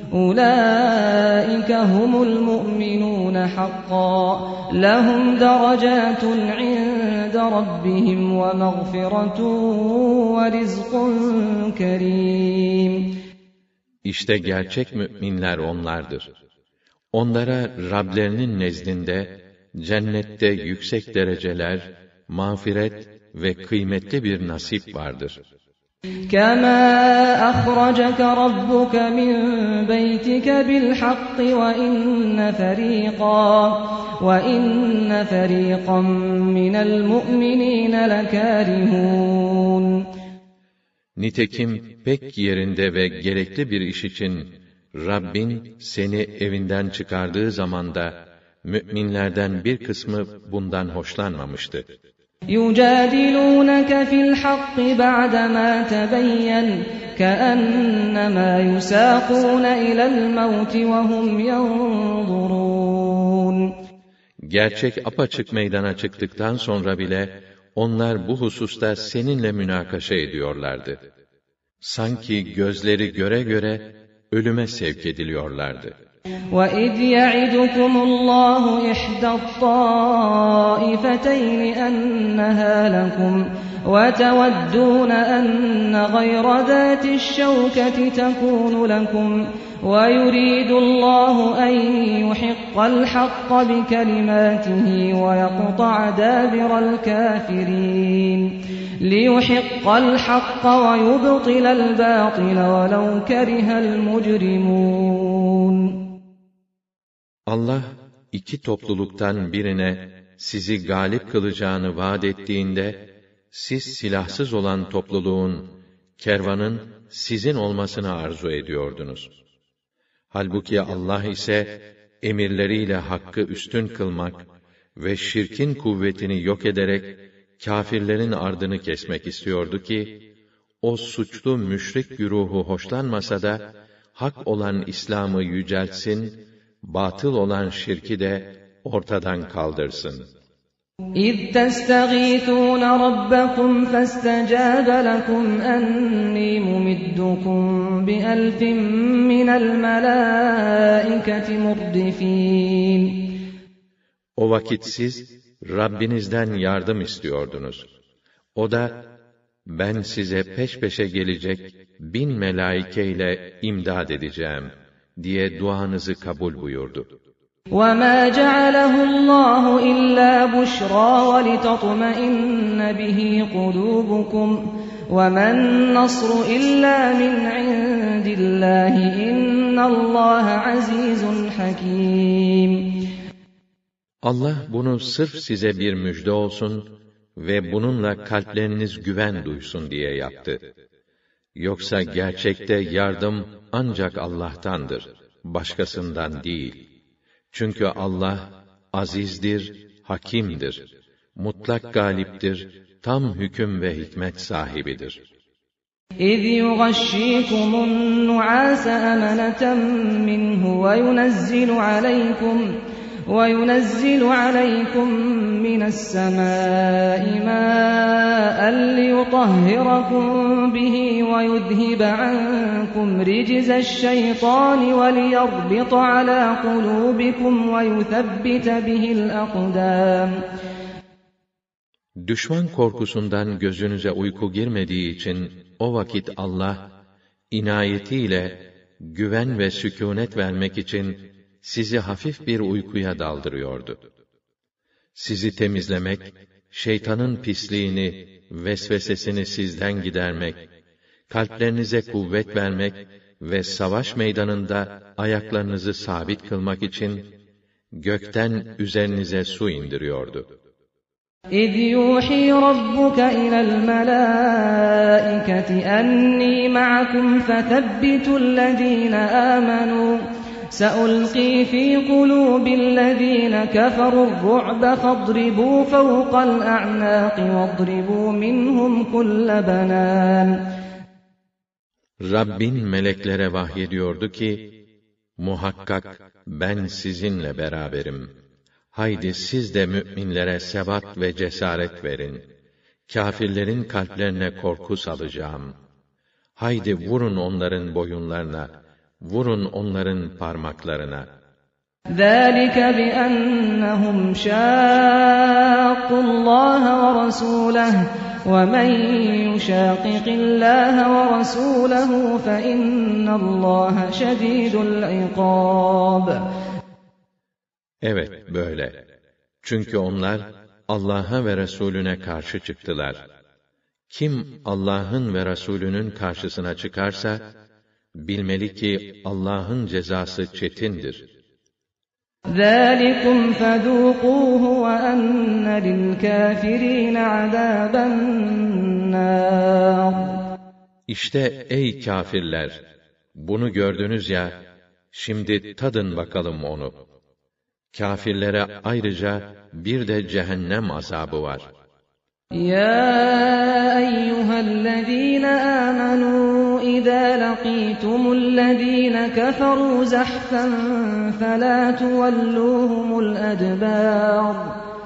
أُولَٰئِكَ هُمُ الْمُؤْمِنُونَ حَقًّا لَهُمْ دَرَجَاتٌ عِندَ رَبِّهِمْ وَمَغْفِرَةٌ وَرِزْقٌ كَرِيمٌ. İşte gerçek müminler onlardır. Onlara Rablerinin nezdinde cennette yüksek dereceler, mağfiret ve kıymetli bir nasip vardır. كَمَا أَخْرَجَكَ رَبُّكَ مِنْ بَيْتِكَ بِالْحَقِّ وَإِنَّ فَرِيقًا مِنَ الْمُؤْمِنِينَ لَكَارِهُونَ. Nitekim pek yerinde ve gerekli bir iş için Rabbin seni evinden çıkardığı zamanda müminlerden bir kısmı bundan hoşlanmamıştı. يُجَادِلُونَكَ فِي الْحَقِّ بَعْدَمَا تَبَيَّنَ كَأَنَّمَا يُسَاقُونَ إِلَى الْمَوْتِ وَهُمْ يَنْظُرُونَ. Gerçek apaçık meydana çıktıktan sonra bile onlar bu hususta seninle münakaşa ediyorlardı. Sanki gözleri göre göre ölüme sevk ediliyorlardı. وَإِذْ يَعِدُكُمُ اللَّهُ إِحْدَى الطَّائِفَتَيْنِ أَنَّهَا لَكُمْ وَتَوَدُّونَ أَنَّ غَيْرَ ذَاتِ الشَّوْكَةِ تَكُونُ لَكُمْ وَيُرِيدُ اللَّهُ أَن يُحِقَّ الْحَقَّ بِكَلِمَاتِهِ وَيَقْطَعَ دَابِرَ الْكَافِرِينَ لِيُحِقَّ الْحَقَّ وَيُبْطِلَ الْبَاطِلَ وَلَوْ كَرِهَ الْمُجْرِمُونَ. Allah iki topluluktan birine sizi galip kılacağını vaad ettiğinde siz silahsız olan topluluğun, kervanın sizin olmasını arzu ediyordunuz. Halbuki Allah ise emirleriyle hakkı üstün kılmak ve şirkin kuvvetini yok ederek kâfirlerin ardını kesmek istiyordu ki, o suçlu müşrik güruhu hoşlanmasa da, hak olan İslam'ı yüceltsin, batıl olan şirki de ortadan kaldırsın. إِذْ تَسْتَغِيثُونَ رَبَّكُمْ فَاسْتَجَابَ لَكُمْ أَنِّي مُمِدُّكُمْ بِأَلْفٍ مِّنَ الْمَلَائِكَةِ مُرْدِفِينَ. O vakit siz, Rabbinizden yardım istiyordunuz. O da, ben size peş peşe gelecek 1000 melaike-ile imdad edeceğim diye duanızı kabul buyurdu. وَمَا جَعَلَهُ اللّٰهُ إِلَّا بُشْرَى وَلِتَطْمَئِنَّ بِهِ قُلُوبُكُمْ وَمَا النَّصْرُ إِلَّا مِنْ عِنْدِ اللّٰهِ إِنَّ اللّٰهَ عَزِيزٌ حَكِيمٌ. Allah bunu sırf size bir müjde olsun ve bununla kalpleriniz güven duysun diye yaptı. Yoksa gerçekte yardım ancak Allah'tandır, başkasından değil. Çünkü Allah azizdir, hakimdir, mutlak galiptir, tam hüküm ve hikmet sahibidir. إِذْ يُغَشِّيكُمُ النُّعَاسَ أَمَنَةً مِّنْهُ وَيُنَزِّلُ عَلَيْكُم مِّنَ السَّمَاءِ مَاءً لِّيُطَهِّرَكُم بِهِ وَيُذْهِبَ عَنكُمْ رِجْزَ الشَّيْطَانِ وَلِيَرْبِطَ عَلَى قُلُوبِكُمْ وَيُثَبِّتَ بِهِ الْأَقْدَامَ. Düşman korkusundan gözünüze uyku girmediği için o vakit Allah, inayetiyle güven ve sükûnet vermek için sizi hafif bir uykuya daldırıyordu. Sizi temizlemek, şeytanın pisliğini, vesvesesini sizden gidermek, kalplerinize kuvvet vermek ve savaş meydanında ayaklarınızı sabit kılmak için gökten üzerinize su indiriyordu. إِذْ يُوحِي رَبُّكَ إِلَى الْمَلَائِكَةِ أَنِّي مَعَكُمْ فَثَبِّتُوا الَّذِينَ آمَنُوا سَأُلْقِي فِي قُلُوبِ الَّذِينَ كَفَرُوا الرُّعْبَ فَاضْرِبُوا فَوْقَ الْأَعْنَاقِ وَاضْرِبُوا مِنْهُمْ كُلَّ بَنَانٍ. Rabbin meleklere vahyediyordu ki, muhakkak ben sizinle beraberim. Haydi siz de müminlere sebat ve cesaret verin. Kâfirlerin kalplerine korku salacağım. Haydi vurun onların boyunlarına, vurun onların parmaklarına. ذَٰلِكَ بِأَنَّهُمْ شَاقُّوا اللّٰهَ وَرَسُولَهُ وَمَنْ يُشَاقِقِ اللّٰهَ وَرَسُولَهُ فَإِنَّ اللّٰهَ شَدِيدُ الْعِقَابِ. Evet, böyle. Çünkü onlar Allah'a ve Resulüne karşı çıktılar. Kim Allah'ın ve Resulünün karşısına çıkarsa, bilmeli ki Allah'ın cezası çetindir. ذَٰلِكُمْ فَذُوقُوهُ وَأَنَّ لِلْكَافِرِينَ عَذَابَ النَّارِ. İşte ey kâfirler! Bunu gördünüz ya, şimdi tadın bakalım onu. Kâfirlere ayrıca bir de cehennem azabı var. يَا أَيُّهَا الَّذِينَ آمَنُوا إِذَا لَقِيتُمُ الَّذِينَ كَفَرُوا زَحْفًا فَلَا تُوَلُّوهُمُ الْأَدْبَارَ.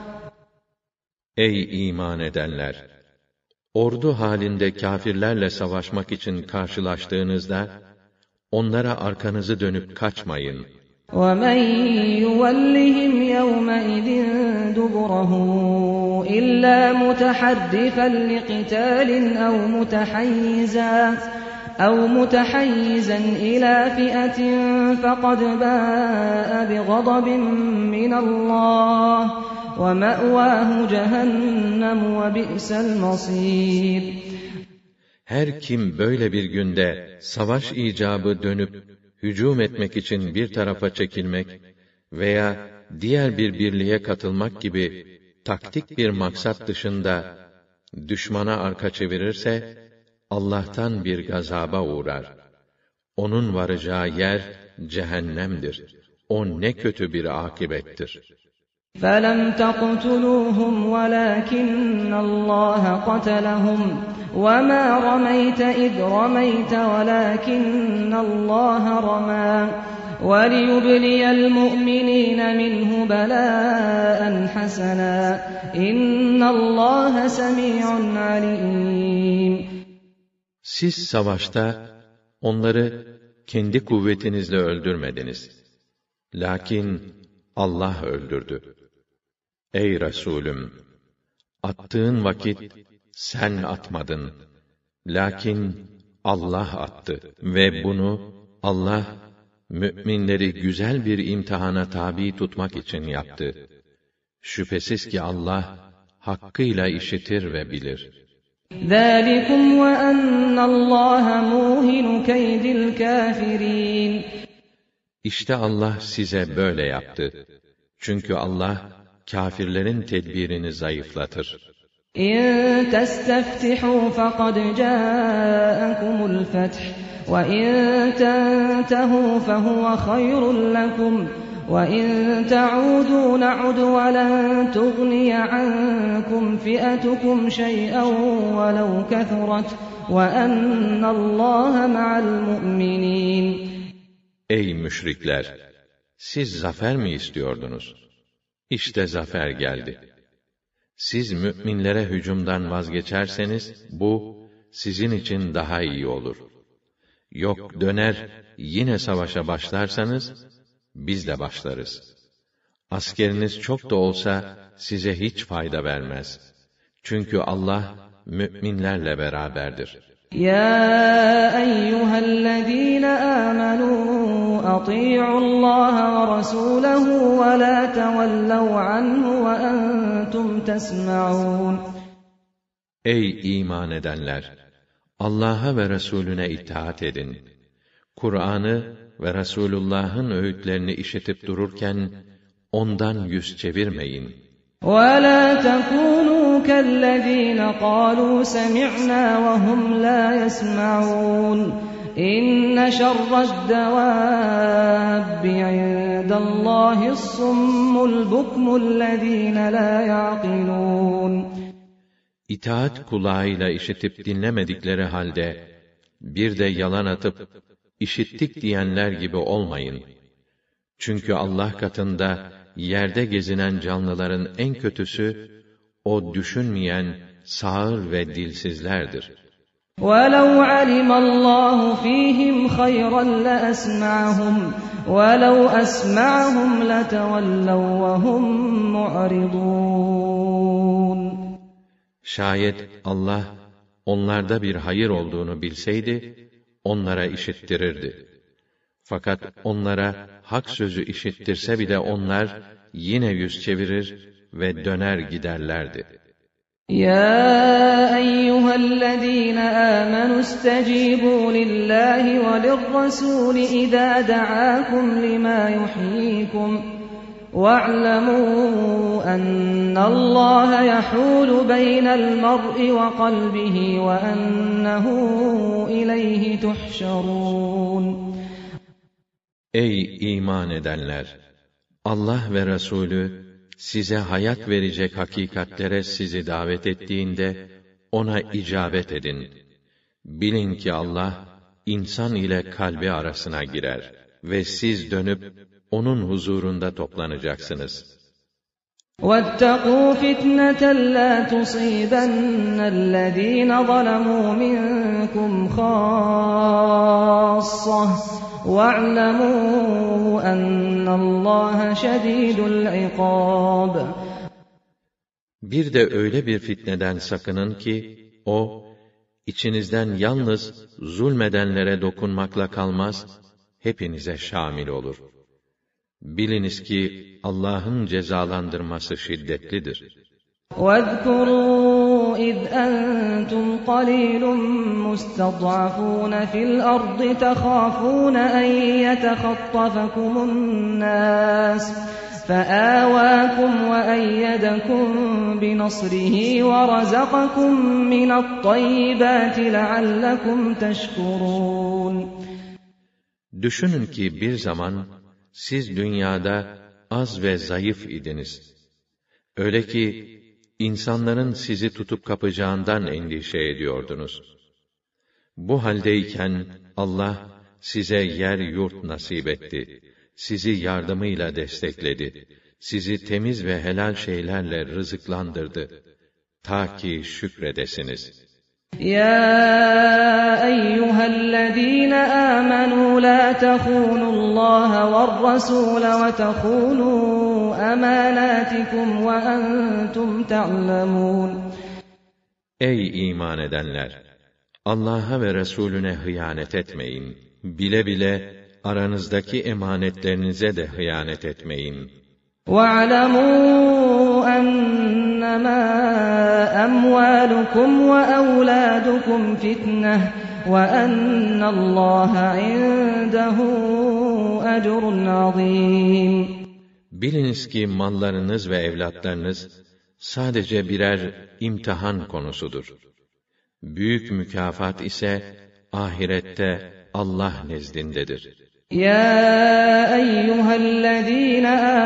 Ey iman edenler! Ordu halinde kâfirlerle savaşmak için karşılaştığınızda, onlara arkanızı dönüp kaçmayın. وَمَنْ يُوَلِّهِمْ يَوْمَئِذٍ دُبُرَهُ إِلَّا مُتَحَرِّفًا لِقِتَالٍ أَوْ مُتَحَيِّزًا إِلَى فِئَةٍ فَقَدْ بَاءَ بِغَضَبٍ مِّنَ اللَّهِ وَمَأْوَاهُ جَهَنَّمُ وَبِئْسَ الْمَصِيرُ. Her kim böyle bir günde savaş icabı dönüp hücum etmek için bir tarafa çekilmek veya diğer bir birliğe katılmak gibi taktik bir maksat dışında düşmana arka çevirirse, Allah'tan bir gazaba uğrar. Onun varacağı yer cehennemdir. O ne kötü bir akibettir. فَلَمْ تَقْتُلُوهُمْ وَلَكِنَّ اللّٰهَ قَتَلَهُمْ وَمَا رَمَيْتَ إِذْ رَمَيْتَ وَلَكِنَّ اللّٰهَ رَمَى وَلِيُبْلِيَ الْمُؤْمِنِينَ مِنْهُ بَلَاءً حَسَنًا إِنَّ اللّٰهَ سَمِيعٌ عَلِيمٌ. Siz savaşta onları kendi kuvvetinizle öldürmediniz. Lakin Allah öldürdü. Ey Resulüm! Attığın vakit sen atmadın. Lakin Allah attı. Ve bunu Allah, mü'minleri güzel bir imtihana tabi tutmak için yaptı. Şüphesiz ki Allah, hakkıyla işitir ve bilir. ذَٰلِكُمْ وَأَنَّ اللّٰهَ مُوهِنُ كَيْدِ الْكَافِرِينَ. İşte Allah size böyle yaptı. Çünkü Allah, kâfirlerin tedbirini zayıflatır. إِن تَسْتَفْتِحُوا فَقَدْ جَاءَكُمُ الْفَتْحُ وَإِن تَنْتَهُوا فَهُوَ خَيْرٌ لَكُمْ وَإِن تَعُودُوا نَعُدْ وَلَن تُغْنِيَ عَنكُمْ فِئَتُكُمْ شَيْئًا وَلَوْ كَثُرَتْ وَأَنَّ اللّٰهَ مَعَ الْمُؤْمِنِينَ. Ey müşrikler! Siz zafer mi istiyordunuz? İşte zafer geldi. Siz mü'minlere hücumdan vazgeçerseniz, bu sizin için daha iyi olur. Yok döner, yine savaşa başlarsanız, biz de başlarız. Askeriniz çok da olsa, size hiç fayda vermez. Çünkü Allah, mü'minlerle beraberdir. يَا أَيُّهَا الَّذ۪ينَ آمَنُوا أَطِيعُوا اللّٰهَ وَرَسُولَهُ وَلَا تَوَلَّوْا عَنْهُ وَأَنْتُمْ تَسْمَعُونَ. Ey iman edenler! Allah'a ve Resulüne itaat edin. Kur'an'ı ve Resulullah'ın öğütlerini işitip dururken, ondan yüz çevirmeyin. وَلَا تَكُونُوا كَالَّذ۪ينَ قَالُوا سَمِعْنَا وَهُمْ لَا يَسْمَعُونَ إِنَّ شَرَّ الدَّوَابِّ عِندَ اللّٰهِ الصُّمُّ الْبُكْمُ الَّذ۪ينَ لَا يَعْقِلُونَ. İtaat kulağıyla işitip dinlemedikleri halde, bir de yalan atıp, işittik diyenler gibi olmayın. Çünkü Allah katında, yerde gezinen canlıların en kötüsü, o düşünmeyen, sağır ve dilsizlerdir. وَلَوْ عَلِمَ اللّٰهُ ف۪يهِمْ خَيْرًا لَأَسْمَعَهُمْ وَلَوْ أَسْمَعَهُمْ لَتَوَلَّوْا وَهُمْ مُعْرِضُونَ. Şayet Allah, onlarda bir hayır olduğunu bilseydi, onlara işittirirdi. Fakat onlara hak sözü işittirse bile onlar, yine yüz çevirir ve döner giderlerdi. يَا أَيُّهَا الَّذ۪ينَ آمَنُوا اسْتَجِيبُوا لِلّٰهِ وَلِلرَّسُولِ إِذَا دَعَاكُمْ لِمَا يُحْيِيكُمْ وَاعْلَمُوا أَنَّ اللّٰهَ يَحُولُ بَيْنَ الْمَرْءِ وَقَلْبِهِ وَأَنَّهُ إِلَيْهِ تُحْشَرُونَ. Ey iman edenler! Allah ve Resulü, size hayat verecek hakikatlere sizi davet ettiğinde, ona icabet edin. Bilin ki Allah, insan ile kalbi arasına girer ve siz dönüp, onun huzurunda toplanacaksınız. وَاتَّقُوا فِتْنَةً لَا تُصِيبَنَّ الَّذ۪ينَ ظَلَمُوا مِنْكُمْ خَاصَّةً وَاعْلَمُوا أَنَّ اللّٰهَ شَد۪يدُ الْعِقَابِ. Bir de öyle bir fitneden sakının ki, o, içinizden yalnız zulmedenlere dokunmakla kalmaz, hepinize şamil olur. Biliniz ki Allah'ın cezalandırması şiddetlidir. وَاذْكُرُوا إِذْ أَنْتُمْ قَلِيلٌ مُسْتَضْعَفُونَ فِي الْأَرْضِ تَخَافُونَ أَنْ يَتَخَطَّفَكُمُ النَّاسُ فآواكم وأيدكم بنصره ورزقكم من الطيبات لعلكم تشكرون. Düşünün ki bir zaman siz dünyada az ve zayıf idiniz. Öyle ki insanların sizi tutup kapacağından endişe ediyordunuz. Bu haldeyken Allah size yer yurt nasip etti. Sizi yardımıyla destekledi. Sizi temiz ve helal şeylerle rızıklandırdı. Ta ki şükredesiniz. يا أيها الذين آمنوا لا تخونوا الله والرسول وتخونوا أماناتكم وأنتم تعلمون. Ey iman edenler! Allah'a ve Resulüne hıyanet etmeyin. Bile bile aranızdaki emanetlerinize de hıyanet etmeyin. وَاعْلَمُوا أَنَّمَا أَمْوَالُكُمْ وَأَوْلَادُكُمْ فِتْنَةٌ وَأَنَّ اللّٰهَ عِندَهُ أَجْرٌ عَظِيمٌ. Biliniz ki mallarınız ve evlatlarınız sadece birer imtihan konusudur. Büyük mükafat ise ahirette Allah nezdindedir. يا أيها الذين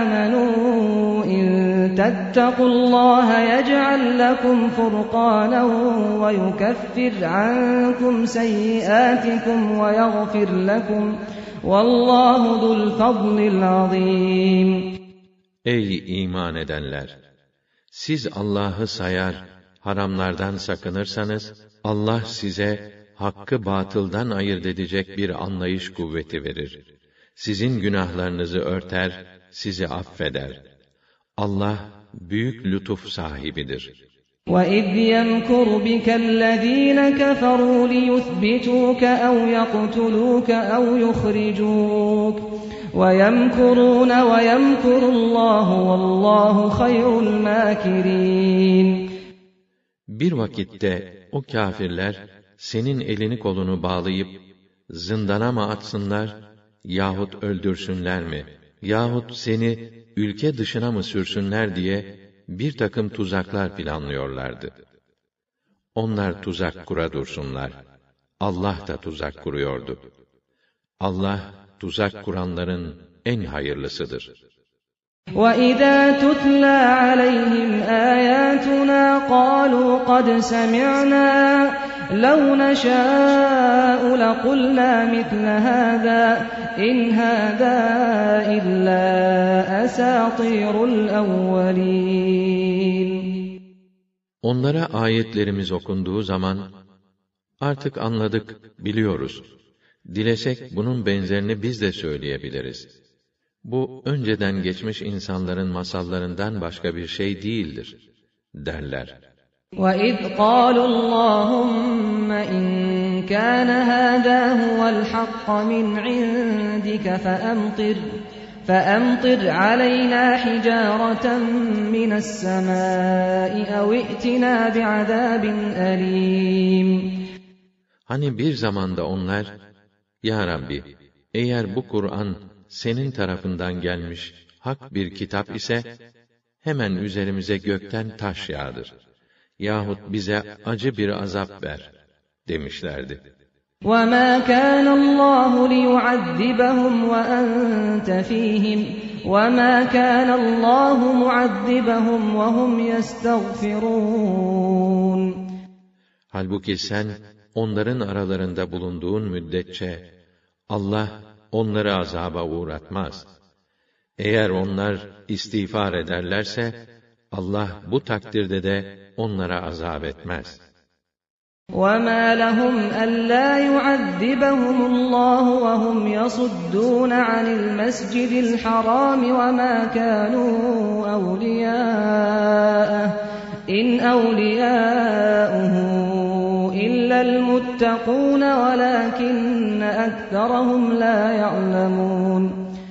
آمنوا إن تتقوا الله يجعل لكم فرقانا ويكفر عنكم سيئاتكم ويغفر لكم والله ذو الفضل العظيم. Ey iman edenler! Siz Allah'ı sayar, haramlardan sakınırsanız, Allah size hakkı batıldan ayırt edecek bir anlayış kuvveti verir. Sizin günahlarınızı örter, sizi affeder. Allah büyük lütuf sahibidir. وَإِذْ يَمْكُرُ بِكَ الَّذ۪ينَ كَفَرُوا لِيُثْبِتُوكَ أَوْ يَقْتُلُوكَ أَوْ يُخْرِجُوكَ وَيَمْكُرُونَ وَيَمْكُرُ اللّٰهُ وَاللّٰهُ خَيْرُ الْمَاكِرِينَ. Bir vakitte o kâfirler, senin elini kolunu bağlayıp, zindana mı atsınlar, yahut öldürsünler mi, yahut seni ülke dışına mı sürsünler diye, bir takım tuzaklar planlıyorlardı. Onlar tuzak kura dursunlar. Allah da tuzak kuruyordu. Allah, tuzak kuranların en hayırlısıdır. وَإِذَا تُتْلَى عَلَيْهِمْ آيَاتُنَا قَالُوا قَدْ سَمِعْنَا لَوْ نَشَاءُ لَقُلْنَا مِثْلَ هَذَا إِنْ هَذَا إِلَّا أَسَاطِيرُ الْأَوَّلِينَ. Onlara ayetlerimiz okunduğu zaman, artık anladık, biliyoruz. Dilesek bunun benzerini biz de söyleyebiliriz. Bu, önceden geçmiş insanların masallarından başka bir şey değildir, derler. وَإِذْ قَالُوا اللّٰهُمَّ إِنْ كَانَ هَذَا هُوَ الْحَقَّ مِنْ عِنْدِكَ فَأَمْطِرْ عَلَيْنَا حِجَارَةً مِنَ السَّمَاءِ أَوْ ائْتِنَا بِعَذَابٍ أَلِيمٍ. Hani bir zamanda onlar, Ya Rabbi, eğer bu Kur'an senin tarafından gelmiş hak bir kitap ise, hemen üzerimize gökten taş yağdır. Yahut bize acı bir azap ver, demişlerdi. وَمَا كَانَ اللّٰهُ لِيُعَذِّبَهُمْ وَأَنْتَ فِيهِمْ وَمَا كَانَ اللّٰهُ مُعَذِّبَهُمْ وَهُمْ يَسْتَغْفِرُونَ. Halbuki sen, onların aralarında bulunduğun müddetçe, Allah onları azaba uğratmaz. Eğer onlar istiğfar ederlerse, Allah bu takdirde de onlara azap etmez. وَمَا لَهُمْ أَلَّا يُعَذِّبَهُمُ اللّٰهُ وَهُمْ يَصُدُّونَ عَنِ الْمَسْجِدِ الْحَرَامِ وَمَا كَانُوا أَوْلِيَاءَهُ إِنْ أَوْلِيَاؤُهُ إِلَّا الْمُتَّقُونَ وَلَكِنَّ أَكْثَرَهُمْ لَا يَعْلَمُونَ.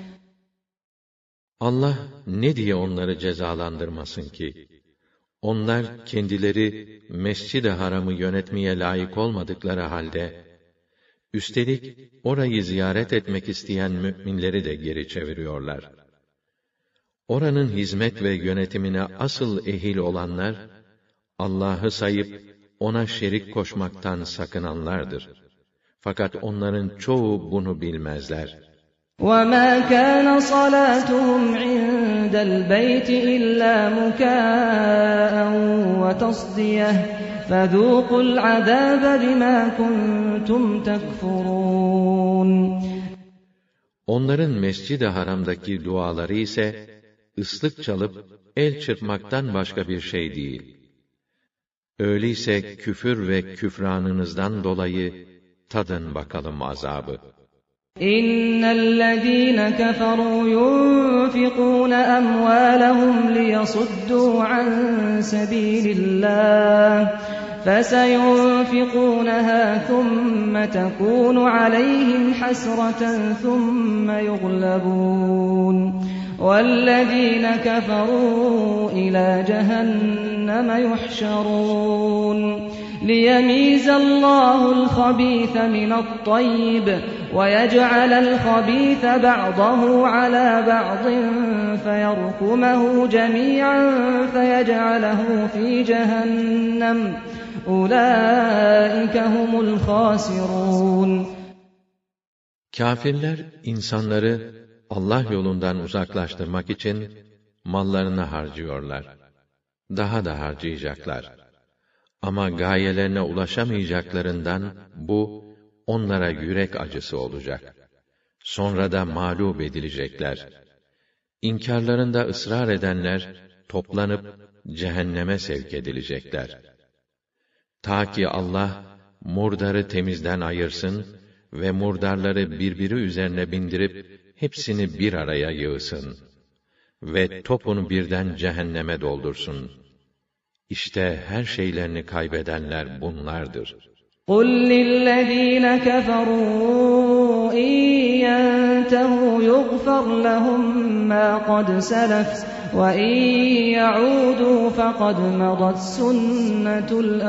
Allah ne diye onları cezalandırmasın ki? Onlar kendileri Mescid-i Haram'ı yönetmeye layık olmadıkları halde, üstelik orayı ziyaret etmek isteyen müminleri de geri çeviriyorlar. Oranın hizmet ve yönetimine asıl ehil olanlar, Allah'ı sayıp ona şerik koşmaktan sakınanlardır. Fakat onların çoğu bunu bilmezler. وَمَا كَانَ صَلَاتُهُمْ عِندَ الْبَيْتِ إِلَّا مُكَاءً وَتَصْدِيَةً فَذُوقُوا الْعَذَابَ بِمَا كُنتُمْ تَكْفُرُونَ. Onların Mescid-i Haram'daki duaları ise, ıslık çalıp el çırpmaktan başka bir şey değil. Öyleyse küfür ve küfranınızdan dolayı tadın bakalım azabı. İnnellezîne keferû yunfikûne emvâlehum liyesuddû an sebîlillâh فَسَيُنْفِقُونَهَا ثُمَّ تَكُونُ عَلَيْهِمْ حَسْرَةً ثُمَّ يُغْلَبُونَ وَالَّذِينَ كَفَرُوا إِلَى جَهَنَّمَ يُحْشَرُونَ لِيَمِيزَ اللَّهُ الْخَبِيثَ مِنَ الطَّيِّبِ وَيَجْعَلَ الْخَبِيثَ بَعْضَهُ عَلَى بَعْضٍ فَيَرْكُمَهُ جَمِيعًا فَيَجْعَلَهُ فِي جَهَنَّمَ أُولَٰئِكَ هُمُ الْخَاسِرُونَ. Kâfirler insanları Allah yolundan uzaklaştırmak için mallarını harcıyorlar. Daha da harcayacaklar. Ama gayelerine ulaşamayacaklarından bu onlara yürek acısı olacak. Sonra da mağlup edilecekler. İnkarlarında ısrar edenler toplanıp cehenneme sevk edilecekler. Ta ki Allah murdarı temizden ayırsın ve murdarları birbiri üzerine bindirip hepsini bir araya yığsın ve topunu birden cehenneme doldursun. İşte her şeylerini kaybedenler bunlardır. قُلْ لِلَّذ۪ينَ كَفَرُوا اِنْ يَنْتَهُوا يُغْفَرْ لَهُمْ مَا قَدْ سَلَفَ وَاِنْ يَعُودُوا فَقَدْ مَضَتْ سُنَّةُ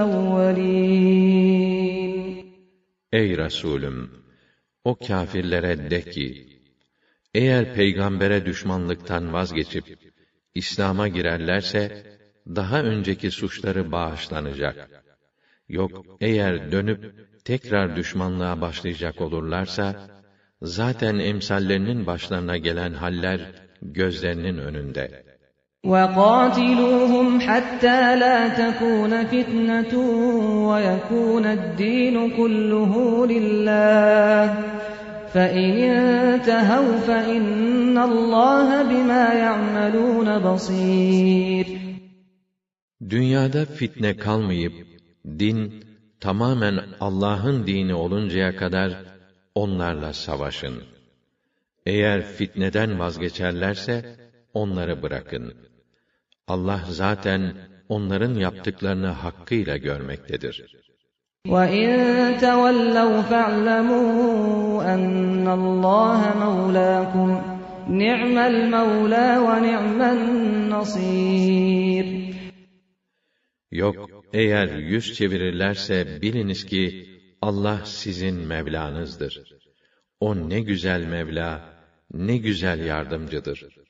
الْاَوَّلِينَ. Ey Resulüm! O kâfirlere de ki, eğer peygambere düşmanlıktan vazgeçip İslam'a girerlerse daha önceki suçları bağışlanacak. Yok eğer dönüp tekrar düşmanlığa başlayacak olurlarsa zaten emsallerinin başlarına gelen haller gözlerinin önünde. وَقَاتِلُوهُمْ حَتَّى لَا تَكُونَ فِتْنَةٌ وَيَكُونَ الدِّينُ كُلُّهُ لِلَّهِ فَإِنِ انْتَهَوْا فَإِنَّ اللّٰهَ بِمَا يَعْمَلُونَ بَصِيرٌ. Dünyada fitne kalmayıp, din tamamen Allah'ın dini oluncaya kadar onlarla savaşın. Eğer fitneden vazgeçerlerse onları bırakın. Allah zaten onların yaptıklarını hakkıyla görmektedir. وَاِنْ تَوَلَّوْا فَاعْلَمُوا أَنَّ اللّٰهَ مَوْلَاكُمْ نِعْمَ الْمَوْلَى وَنِعْمَ النَّصِيرُ. Yok, eğer yüz çevirirlerse biliniz ki Allah sizin Mevlanızdır. O ne güzel Mevla, ne güzel yardımcıdır.